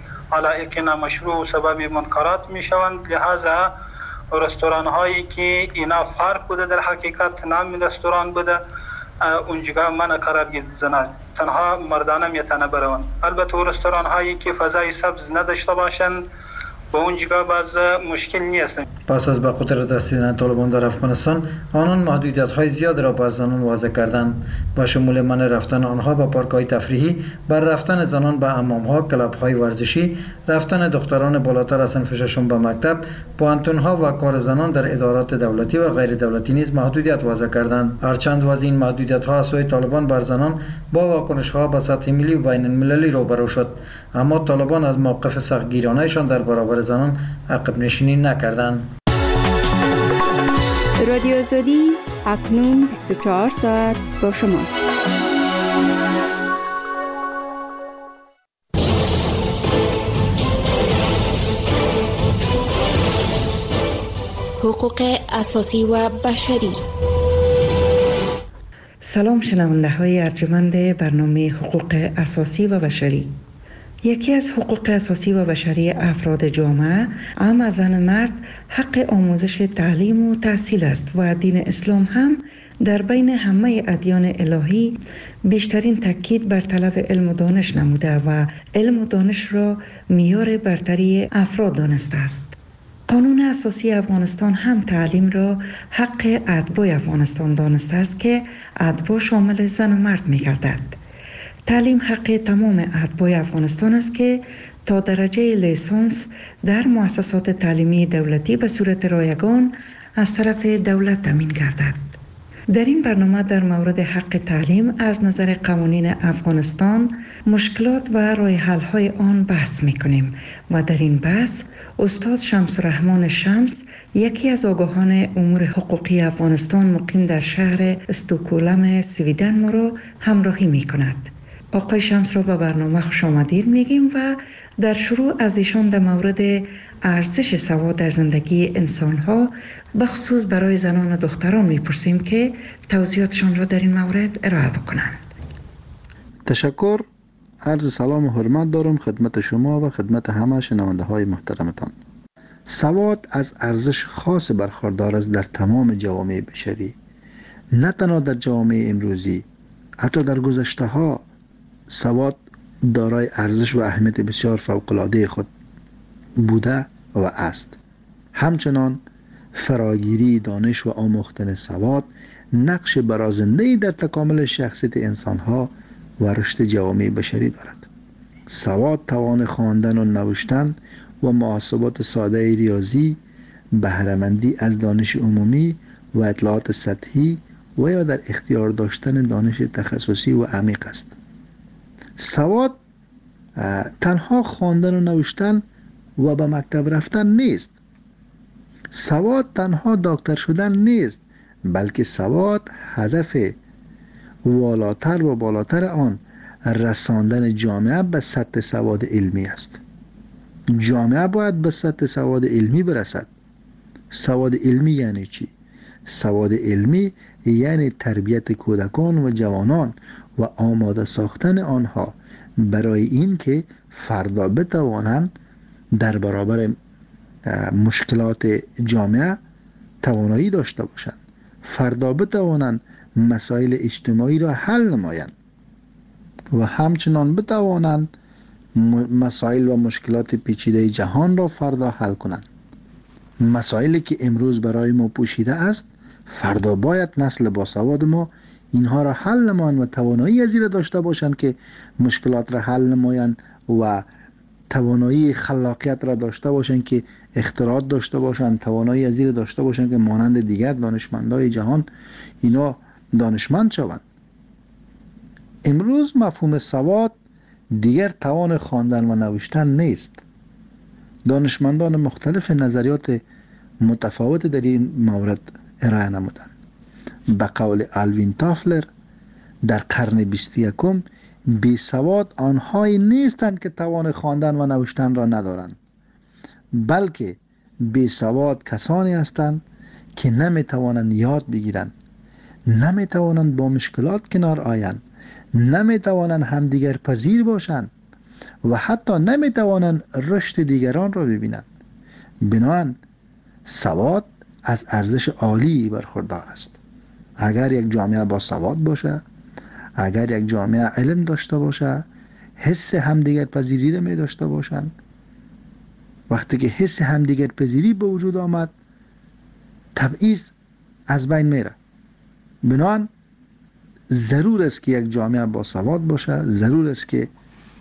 علایق نامشروع و سبب منکرات میشوند. لحاظا رستوران هایی که اینا فرق بوده در حقیقت نام رستوران بوده اونجا من قرار زنان تنها مردانه میتونه بروند. البته رستوران هایی که فضای سبز نداشته باشند با اونجا باز مشکل نیست. پس از به قدرت رسیدن طالبان در افغانستان، آنان محدودیت‌های زیاد را بر زنان وضع کردند، با شمول منع رفتن آنها به پارک‌های تفریحی، بر رفتن زنان به حمام‌ها، کلب‌های ورزشی، رفتن دختران بالاتر از صنف ششم به مکتب، پوهنتون‌ها و کار زنان در ادارات دولتی و غیر دولتی نیز محدودیت وضع کردند. هرچند وضع این محدودیت‌ها از سوی طالبان بر زنان با واکنش‌ها به سطح ملی و بین‌المللی روبرو شد، اما طالبان از موقف سختگیرانه‌شان در برابر زنان عقب نشینی نکردند. رادیو آزادی اکنون 24 ساعت با شماست. حقوق اساسی و بشری. سلام شنونده های ارجمند برنامه حقوق اساسی و بشری. یکی از حقوق اساسی و بشری افراد جامعه، هم از زن مرد، حق آموزش تعلیم و تحصیل است و دین اسلام هم در بین همه ادیان الهی بیشترین تاکید بر طلب علم و دانش نموده و علم و دانش را معیار برتری افراد دانسته است. قانون اساسی افغانستان هم تعلیم را حق اتباع افغانستان دانسته است که اتباع شامل زن و مرد می گردد. تعلیم حق تمام اتباع افغانستان است که تا درجه لیسانس در مؤسسات تعلیمی دولتی به صورت رایگان از طرف دولت تامین گردد. در این برنامه در مورد حق تعلیم از نظر قوانین افغانستان، مشکلات و راه حل های آن بحث می‌کنیم و در این بحث استاد شمس الرحمن شمس، یکی از آگاهان امور حقوقی افغانستان مقیم در شهر استکهلم سویدن، ما را همراهی می‌کند. آقای شمس را به برنامه خوش آمدید میگیم و در شروع از ایشان در مورد ارزش سواد در زندگی انسان‌ها به خصوص برای زنان و دختران میپرسیم که توضیحاتشان را در این مورد ارائه بکنند. تشکر. عرض سلام و حرمت دارم خدمت شما و خدمت همه شنونده های محترمتان. سواد از ارزش خاص برخوردار است در تمام جوامع بشری، نه تنها در جوامع امروزی، حتی در گذشته ها سواد دارای ارزش و اهمیت بسیار فوق‌العاده خود بوده و است. همچنان فراگیری دانش و آموختن سواد نقش برازنده‌ای در تکامل شخصیت انسان‌ها و رشد جوامع بشری دارد. سواد توان خواندن و نوشتن و محاسبات ساده ریاضی، بهره‌مندی از دانش عمومی و اطلاعات سطحی و یا در اختیار داشتن دانش تخصصی و عمیق است. سواد تنها خواندن و نوشتن و به مکتب رفتن نیست. سواد تنها دکتر شدن نیست، بلکه سواد هدف والاتر و بالاتر آن رساندن جامعه به سطح سواد علمی است. جامعه باید به سطح سواد علمی برسد. سواد علمی یعنی چی؟ سواد علمی یعنی تربیت کودکان و جوانان و آماده ساختن آنها برای این که فردا بتوانند در برابر مشکلات جامعه توانایی داشته باشند، فردا بتوانند مسائل اجتماعی را حل نمایند و همچنان بتوانند مسائل و مشکلات پیچیده جهان را فردا حل کنند. مسائلی که امروز برای ما پوشیده است، فردا باید نسل باسواد ما اینها را حل نمایند و توانایی از این را داشته باشند که مشکلات را حل نمایند و توانایی خلاقیت را داشته باشند که اختراعات داشته باشند، توانایی از این را داشته باشند که مانند دیگر دانشمندای جهان اینا دانشمند شوند. امروز مفهوم سواد دیگر توان خواندن و نوشتن نیست. دانشمندان مختلف نظریات متفاوت در این مورد ارائه نمودند. به قول آلوین تافلر، در قرن 21 بی سواد آنهایی نیستند که توان خواندن و نوشتن را ندارند، بلکه بی سواد کسانی هستند که نمیتوانند یاد بگیرند، نمیتوانند با مشکلات کنار آیند، نمیتوانند همدیگر پذیر باشند و حتی نمیتوانند رشد دیگران را ببینند. بنابراین سواد از ارزش عالی برخوردار است. اگر یک جامعه با سواد باشه، اگر یک جامعه علم داشته باشه، حس همدیگر پذیری را می داشته باشند، وقتی که حس همدیگر پذیری به وجود آمد، تبعیض از بین میره. بنابراین ضرور است که یک جامعه با سواد باشه، ضرور است که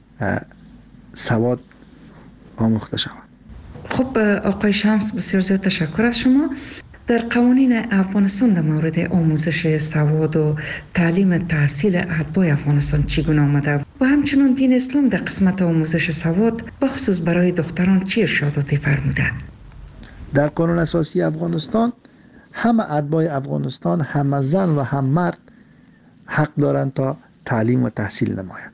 سواد آموخته شود. خب آقای شمس، بسیار زیاد تشکر از شما. در قوانین افغانستان در مورد آموزش سواد و تعلیم تحصیل اتباع افغانستان چگونه آمده و همچنان دین اسلام در قسمت آموزش سواد بخصوص برای دختران چه ارشاداتی فرموده؟ در قانون اساسی افغانستان همه اتباع افغانستان، هم زن و هم مرد حق دارند تا تعلیم و تحصیل نمایند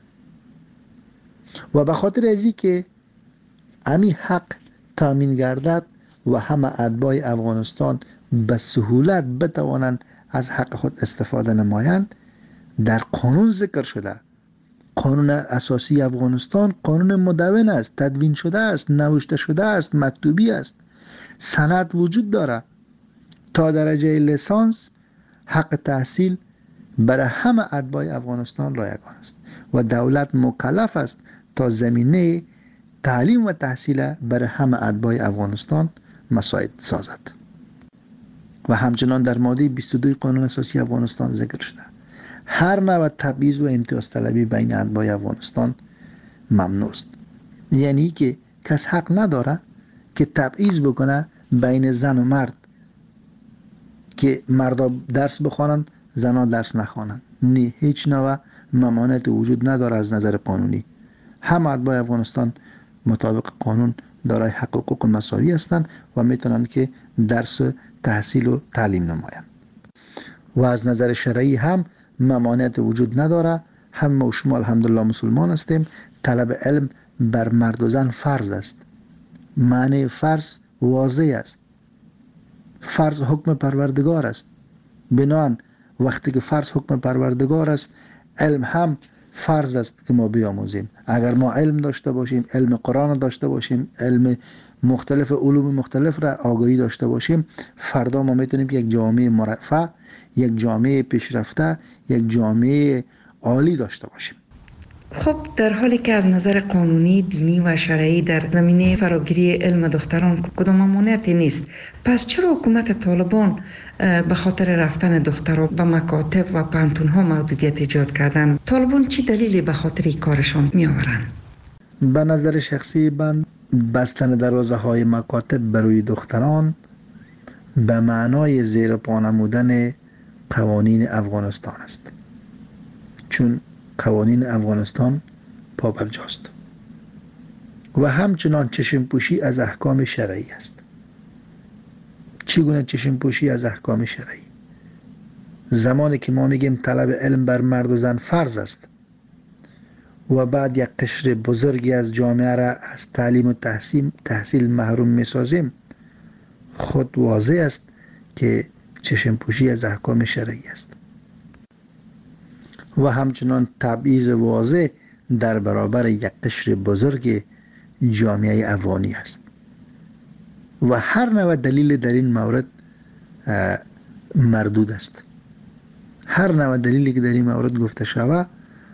و به خاطر ازی که امی حق تامین گردد و همه اتباع افغانستان به سهولت بتوانند از حق خود استفاده نمایند، در قانون ذکر شده. قانون اساسی افغانستان قانون مدون است، تدوین شده است، نوشته شده است، مکتوبی است، سند وجود داره. تا درجه لیسانس حق تحصیل برای همه اتباع افغانستان رایگان است و دولت مکلف است تا زمینه تعلیم و تحصیل برای همه اتباع افغانستان مساعد سازد. و همچنان در ماده 22 قانون اساسی افغانستان ذکر شده هر نوع تبعیض و امتیاز طلبی بین اتباع افغانستان ممنوع است. یعنی که کس حق نداره که تبعیض بکنه بین زن و مرد، که مردا درس بخوانند زنها درس نخوانند. نه، هیچ نوع ممانعت وجود نداره از نظر قانونی. همه اتباع افغانستان مطابق قانون دارای حق و حقوق مساوی هستند و میتونن که درس تحصیل و تعلیم نمایند. و از نظر شرعی هم ممانعت وجود نداره. هم و شما الحمدلله مسلمان هستیم. طلب علم بر مرد و زن فرض است. معنی فرض واضح است. فرض حکم پروردگار است. بنابراین وقتی که فرض حکم پروردگار است، علم هم فرض است که ما بیاموزیم. اگر ما علم داشته باشیم، علم قرآن داشته باشیم، علم مختلف علوم مختلف را آگاهی داشته باشیم، فردا ما میتونیم یک جامعه مرفه، یک جامعه پیشرفته، یک جامعه عالی داشته باشیم. خب در حالی که از نظر قانونی، دینی و شرعی در زمینه فراگیری علم دختران کدام ممانعتی نیست، پس چرا حکومت طالبان به خاطر رفتن دختران به مکاتب و پانتون‌ها محدودیت ایجاد کردن؟ طالبان چی دلیلی به خاطر این کارشان می آورند؟ به نظر شخصی من بستن دروازه های مکاتب برای دختران به معنای زیر پا نمودن قوانین افغانستان است، چون قوانین افغانستان پابرجاست و همچنان چشم پوشی از احکام شرعی است. چگونه چشم پوشی از احکام شرعی؟ زمانی که ما میگیم طلب علم بر مرد و زن فرض است و بعد یک قشر بزرگی از جامعه را از تعلیم و تحصیل محروم میسازیم، خود واضح است که چشم پوشی از احکام شرعی است و همچنان تبعیض واضح در برابر یک قشر بزرگ جامعه افغانی است و هر نوع دلیل در این مورد مردود است. هر نوع دلیلی که در این مورد گفته شود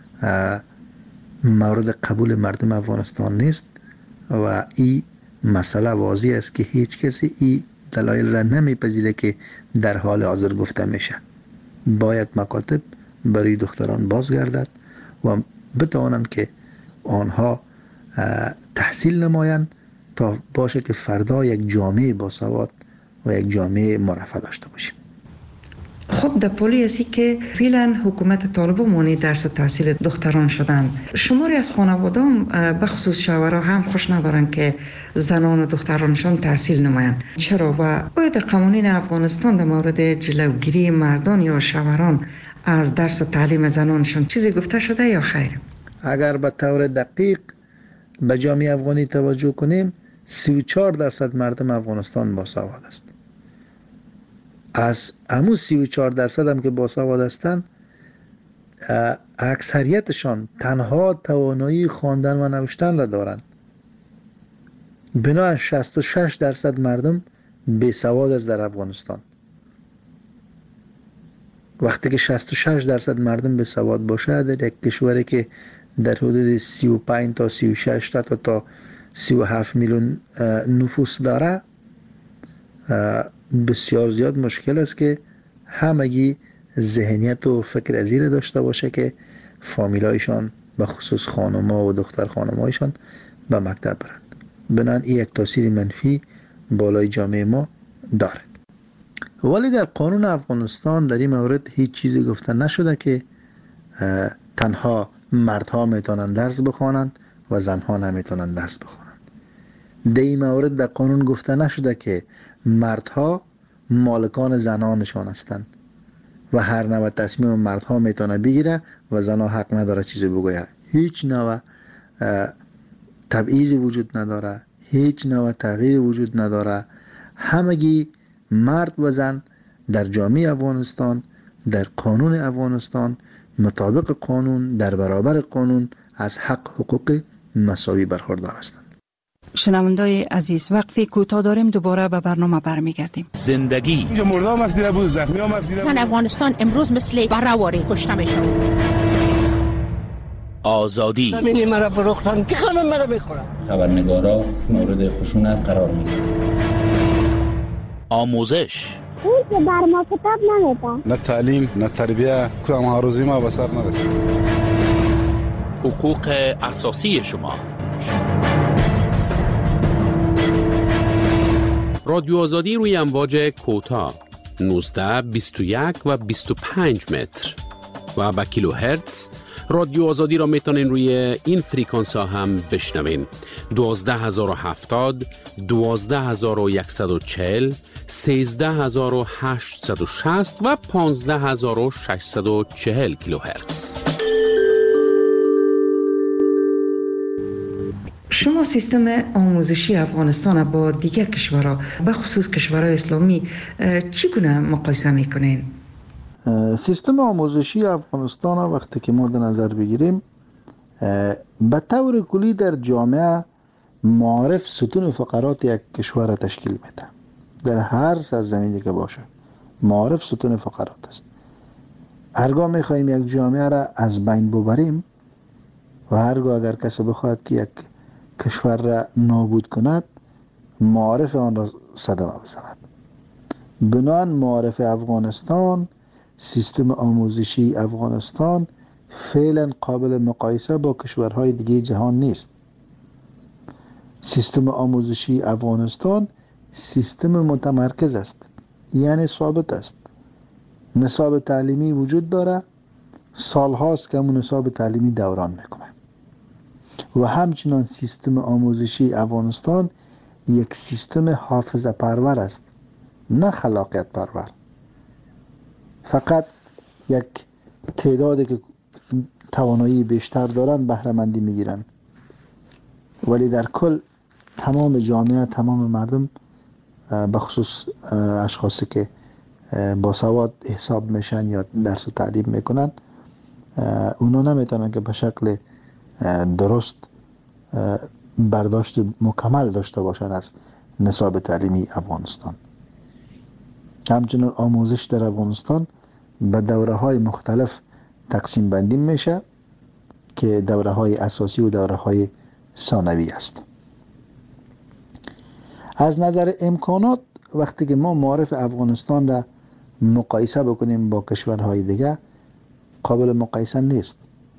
مورد قبول مردم افغانستان نیست و این مسئله واضح است که هیچ کسی این دلایل را نمیپذیره که در حال حاضر گفته میشه. باید مکاتب برای دختران بازگردد و بتوانند که آنها تحصیل نمایند تا باشه که فردا یک جامعه باسواد و یک جامعه مرفه داشته باشیم. خب در پولی ازی که فعلا حکومت طالبان مانع درس و تحصیل دختران شدن، شماری از خانواده‌ام به خصوص شوهرها هم خوش ندارن که زنان و دخترانشان تحصیل نمایند. چرا و باید قوانین افغانستان در مورد جلوگیری مردان یا شوهران از درس و تعلیم زنانشان چیزی گفته شده یا خیر؟ اگر به طور دقیق به جامعه افغانی توجه کنیم، 34% مردم افغانستان باسواد است. از همون 34% هم که باسواد هستند، اکثریتشان تنها توانایی خواندن و نوشتن را دارند. بنابراین 66% مردم بیسواد است در افغانستان. وقتی که 66% مردم بیسواد باشه در یک کشوری که در حدود 35 تا 36 تا 37 میلیون نفوس داره، بسیار زیاد مشکل است که همگی ذهنیت و فکر از این داشته باشه که فامیلایشان به خصوص خانم‌ها و دختر خانم‌هایشان به مکتب برند. بنابراین این یک تاثیر منفی بالای جامعه ما داره. ولی در قانون افغانستان در این مورد هیچ چیزی گفته نشده که تنها مردها میتونن درس بخوانند و زنها نمیتونن درس بخوانند. در این مورد در قانون گفته نشده که مردها مالکان زنانشان هستند و هر نوع تصمیم مردها میتونه بگیره و زنها حق نداره چیزی بگوید. هیچ نوع تبعیضی وجود نداره، هیچ نوع تغییری وجود نداره. همگی مرد و زن در جامعه افغانستان، در قانون افغانستان، مطابق قانون، در برابر قانون از حق حقوق مساوی برخوردار هستند. شنوندای عزیز، وقفی کوتاه داریم، دوباره به برنامه برمیگردیم. زندگی اینجا مردم افسیده بود، زخمی هم افسیده بود. زن افغانستان امروز مثل برهواری کشته میشه. آزادی همینی مرا فروختن که خانم مرا میخورن. خبرنگارا مورد خشونت قرار میگیرن. آموزش اون که بر ما کتاب نمیده. نه تعلیم نه تربیه، کدام هاروزی ما به سر نرسید. حقوق اساسی شما. رادیو آزادی روی امواج کوتاه 19 21 و 25 متر و با کیلو هرتز. رادیو آزادی را میتونین روی این فریکانس ها هم بشنوین. 12070 12140 13860 و 15640 کیلو هرتز. شما سیستم آموزشی افغانستان با دیگر کشورها، به خصوص کشورهای اسلامی، چگونه مقایسه میکنین؟ سیستم آموزشی افغانستان وقتی که ما در نظر بگیریم، به طور کلی در جامعه معارف ستون فقرات یک کشور را تشکیل میده. در هر سرزمینی که باشه معارف ستون فقرات است. هرگاه میخواهیم یک جامعه را از بین ببریم و هرگاه اگر کسی بخواهد که یک کشور را نابود کند، معارف آن را صدمه بزند. بنان معارف افغانستان، سیستم آموزشی افغانستان فعلا قابل مقایسه با کشورهای دیگه جهان نیست. سیستم آموزشی افغانستان سیستم متمرکز است، یعنی ثابت است. نصاب تعلیمی وجود داره، سالهاست که همون نصاب تعلیمی دوران میکنه. و همچنان سیستم آموزشی افغانستان یک سیستم حافظه پرور است، نه خلاقیت پرور. فقط یک تعدادی که توانایی بیشتر دارن بهره مندی میگیرن، ولی در کل تمام جامعه، تمام مردم، بخصوص اشخاصی که با سواد حساب میشن یا درس و تعلیم میکنن، اونا نمیتونن که به شکل درست برداشت مکمل داشته باشن از نصاب تعلیمی افغانستان. همچنین آموزش در افغانستان به دوره های مختلف تقسیم بندی میشه که دوره های اساسی و دوره های ثانوی است. از نظر امکانات وقتی که ما معارف افغانستان را مقایسه بکنیم با کشورهای دیگه، قابل مقایسه نیست.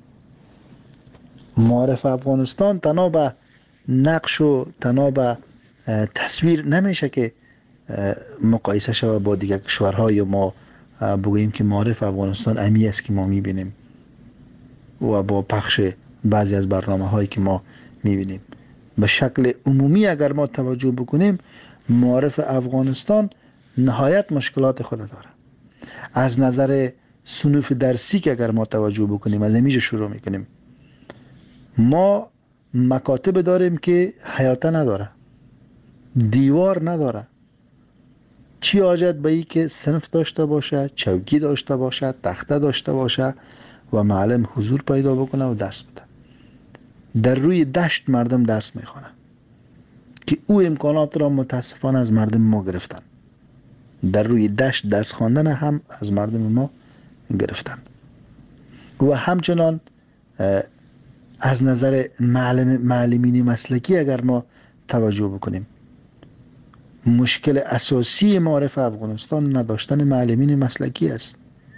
معارف افغانستان تنها به نقش و تنها به تصویر نمیشه که مقایسه شود با دیگر کشورها، یا ما بگوییم که معارف افغانستان امی است که ما میبینیم و با پخش بعضی از برنامه هایی که ما میبینیم. به شکل عمومی اگر ما توجه بکنیم، معارف افغانستان نهایت مشکلات خود داره. از نظر صنوف درسی که اگر ما توجه بکنیم، از اینجا شروع میکنیم. ما مکاتب داریم که حیاته نداره، دیوار نداره. چی حاجت به این که صنف داشته باشه، چوکی داشته باشه، تخته داشته باشه و معلم حضور پیدا بکنه و درس بده. در روی دشت مردم درس میخوانن که او امکانات را متاسفانه از مردم ما گرفتن. در روی دشت درس خواندن هم از مردم ما گرفتن. و همچنان از نظر معلمین مسلکی اگر ما توجه بکنیم، مشکل اساسی معارف افغانستان نداشتن معلمین مسلکی است.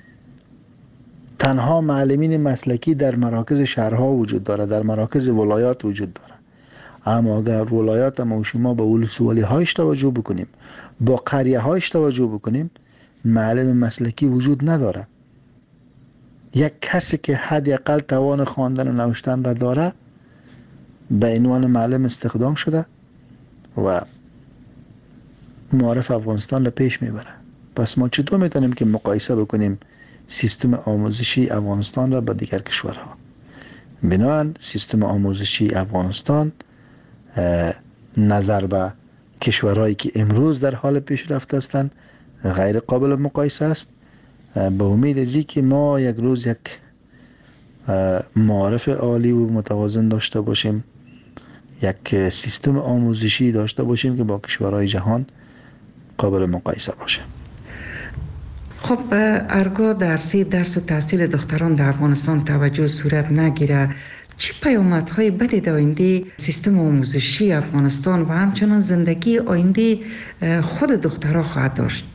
تنها معلمین مسلکی در مراکز شهرها وجود داره، در مراکز ولایات وجود داره. اما اگر ولایات ما و شما به ولسوالی هایش توجه بکنیم، با قریه هایش توجه بکنیم، معلم مسلکی وجود نداره. یک کسی که حداقل توان خواندن و نوشتن را داره به عنوان معلم استخدام شده و معارف افغانستان را پیش میبره. پس ما چطور میتونیم که مقایسه بکنیم سیستم آموزشی افغانستان را با دیگر کشورها؟ بنابراین سیستم آموزشی افغانستان نظر به کشورهایی که امروز در حال پیشرفت هستند غیر قابل مقایسه است. به امید از که ما یک روز یک معارف عالی و متوازن داشته باشیم، یک سیستم آموزشی داشته باشیم که با کشورهای جهان قابل مقایسه باشه. خب ارگاه درس و تحصیل دختران در افغانستان توجه صورت نگیره، چه پیامدهای بدی در آینده سیستم آموزشی افغانستان و همچنان زندگی آینده خود دخترها خواهد داشت؟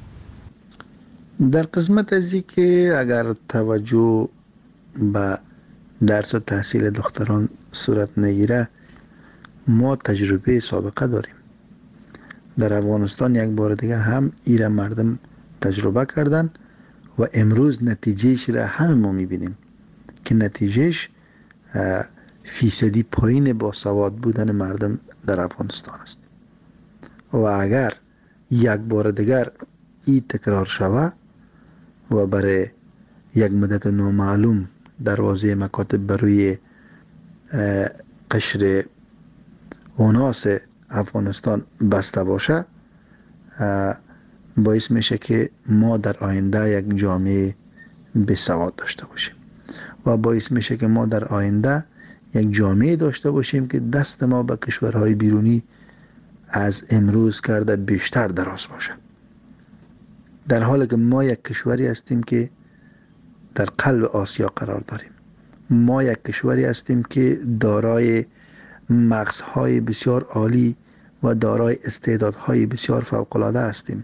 در قسمت از این که اگر توجه به درس و تحصیل دختران صورت نگیره، ما تجربه سابقه داریم. در افغانستان یک بار دیگه هم ایره مردم تجربه کردن و امروز نتیجهش را همه ما میبینیم که نتیجهش فیصدی پایین با سواد بودن مردم در افغانستان است. و اگر یک بار دیگر این تکرار شود و برای یک مدت نامعلوم دروازه مکاتب بروی قشر اوناس افغانستان بسته باشه، باعث میشه که ما در آینده یک جامعه بسواد داشته باشیم و باعث میشه که ما در آینده یک جامعه داشته باشیم که دست ما به کشورهای بیرونی از امروز کرده بیشتر دراز باشه، در حالی که ما یک کشوری هستیم که در قلب آسیا قرار داریم. ما یک کشوری هستیم که دارای مغزهای بسیار عالی و دارای استعدادهای بسیار فوق‌العاده هستیم.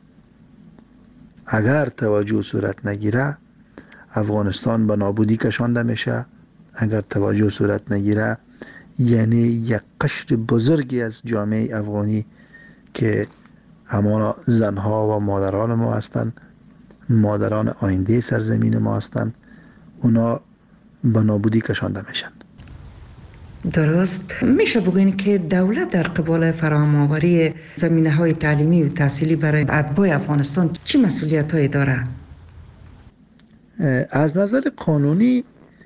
اگر توجه صورت نگیره افغانستان به نابودی کشانده میشه. اگر توجه صورت نگیره یعنی یک قشر بزرگی از جامعه افغانی که همانا زنها و مادران ما هستند، مادران آینده سرزمین ما هستند، اونا به نابودی کشانده میشن. درست. میشه بگوین که دولت در قبال فراهم‌آوری زمینه‌های تعلیمی و تحصیلی برای اتباع افغانستان چه مسئولیت‌هایی داره؟ از نظر قانونی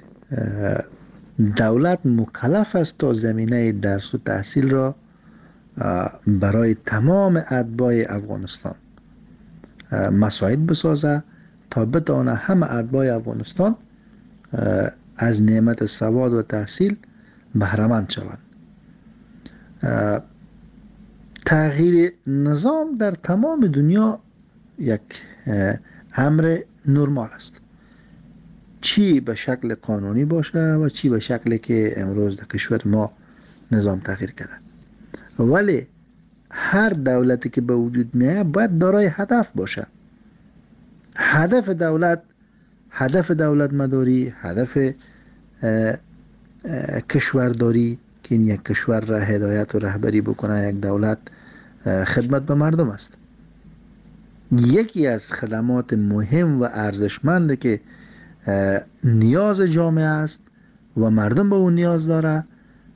دولت مکلف است تا زمینه درس و تحصیل را برای تمام اتباع افغانستان مساعد بسازه تا بتوانه همه اتباع افغانستان از نعمت سواد و تحصیل بهره‌مند شوند. تغییر نظام در تمام دنیا یک امر نرمال است، چی به شکل قانونی باشه و چی به شکلی که امروز در کشور ما نظام تغییر کرده. ولی هر دولتی که به وجود میاد باید دارای هدف باشه. هدف دولت مداری، هدف کشورداری که این یک کشور را هدایت و رهبری بکنه، یک دولت خدمت به مردم است. یکی از خدمات مهم و ارزشمند که نیاز جامعه است و مردم به اون نیاز داره،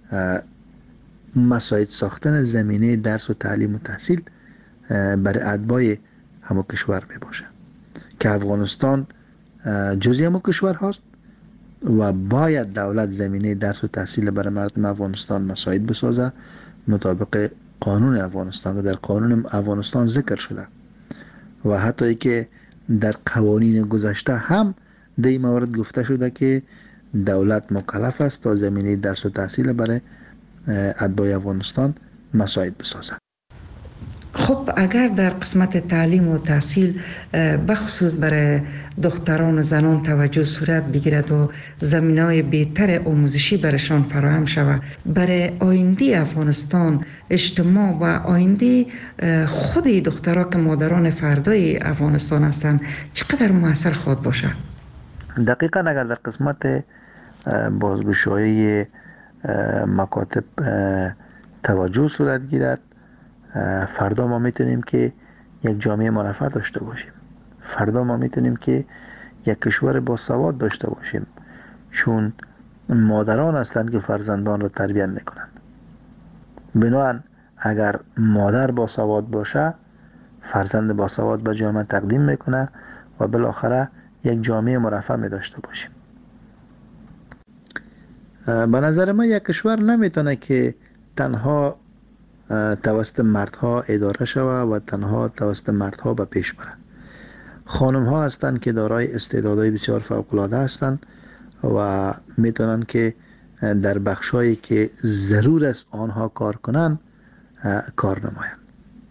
مساعد ساختن زمینه درس و تعلیم و تحصیل برای اتباع همه کشور می باشه که افغانستان جزئی همه کشور هست و باید دولت زمینه درس و تحصیل برای مردم افغانستان مساعد بسازه مطابق قانون افغانستان که در قانون افغانستان ذکر شده و حتی ای که در قوانین گذشته هم در این مورد گفته شده که دولت مکلف است تا زمینه درس و تحصیل برای اتباع افغانستان مساعد بسازه. خب اگر در قسمت تعلیم و تحصیل بخصوص برای دختران و زنان توجه صورت بگیرد و زمینه‌های بهتر آموزشی برشان فراهم شود، برای آینده افغانستان، اجتماع و آینده خود دخترها که مادران فردای افغانستان هستند چقدر مؤثر خواهد باشد؟ دقیقاً اگر در قسمت بازگشایی مکاتب توجه صورت گیرد، فردا ما میتونیم که یک جامعه مرفه داشته باشیم. فردا ما میتونیم که یک کشور با سواد داشته باشیم، چون مادران هستند که فرزندان را تربیت میکنند. بنابراین اگر مادر با سواد باشه، فرزند با سواد به جامعه تقدیم میکنه و بالاخره یک جامعه مرفه می داشته باشیم. به نظر من یک کشور نمیتونه که تنها توسط مردها اداره شود و تنها توسط مردها به پیش بره. خانم ها هستند که دارای استعدادهای بسیار فوق العاده هستند و میتونن که در بخشایی که ضرور است آنها کار کنند کار نمایند.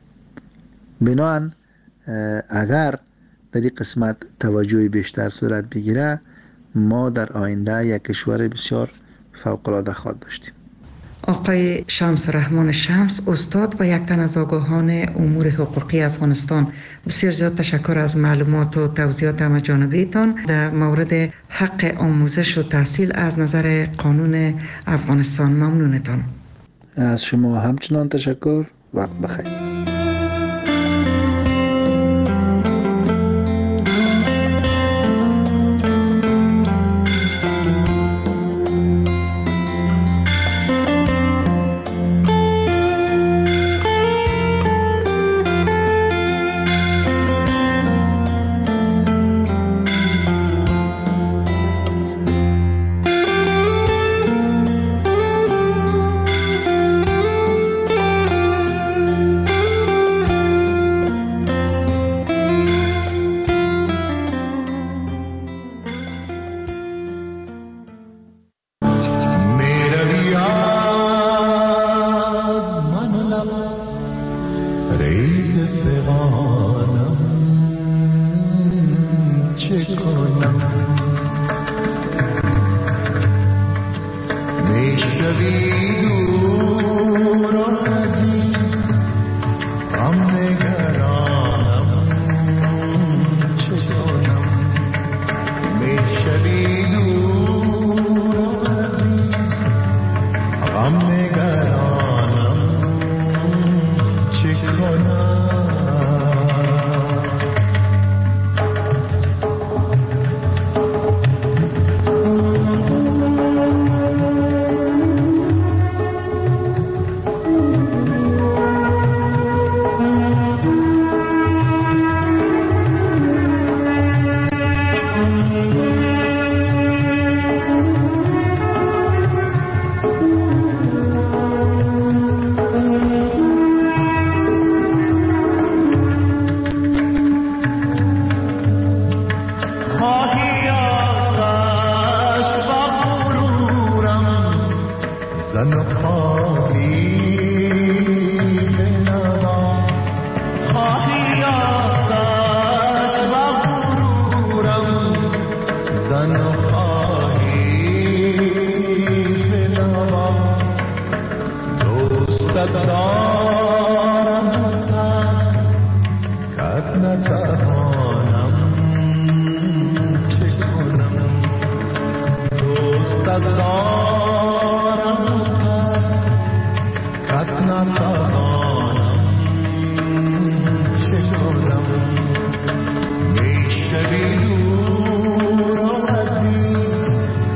بنابراین اگر در این قسمت توجه بیشتر صورت بگیره، ما در آینده یک کشور بسیار فوق العاده خواهد داشتیم. آقای شمس رحمان شمس، استاد و یک تن از آگاهان امور حقوقی افغانستان، بسیار زیاد تشکر از معلومات و توضیحات همه‌جانبه‌تان در مورد حق آموزش و تحصیل از نظر قانون افغانستان. ممنونتان. از شما همچنان تشکر. وقت بخیر.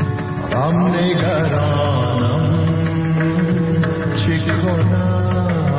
غم نگرانم چه کنم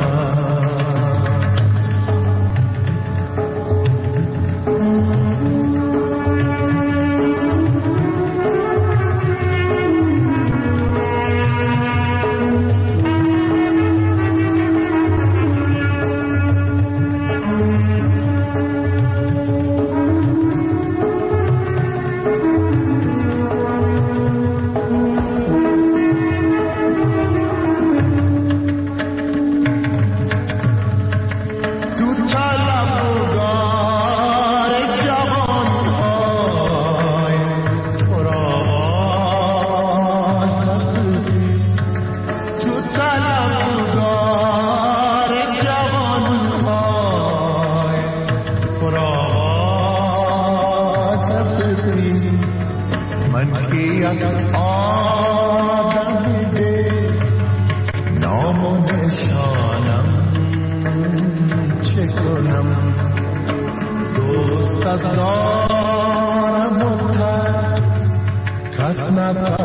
من که یک آدم به نام و نشانم چه کنم دوست دارم و تک نتارم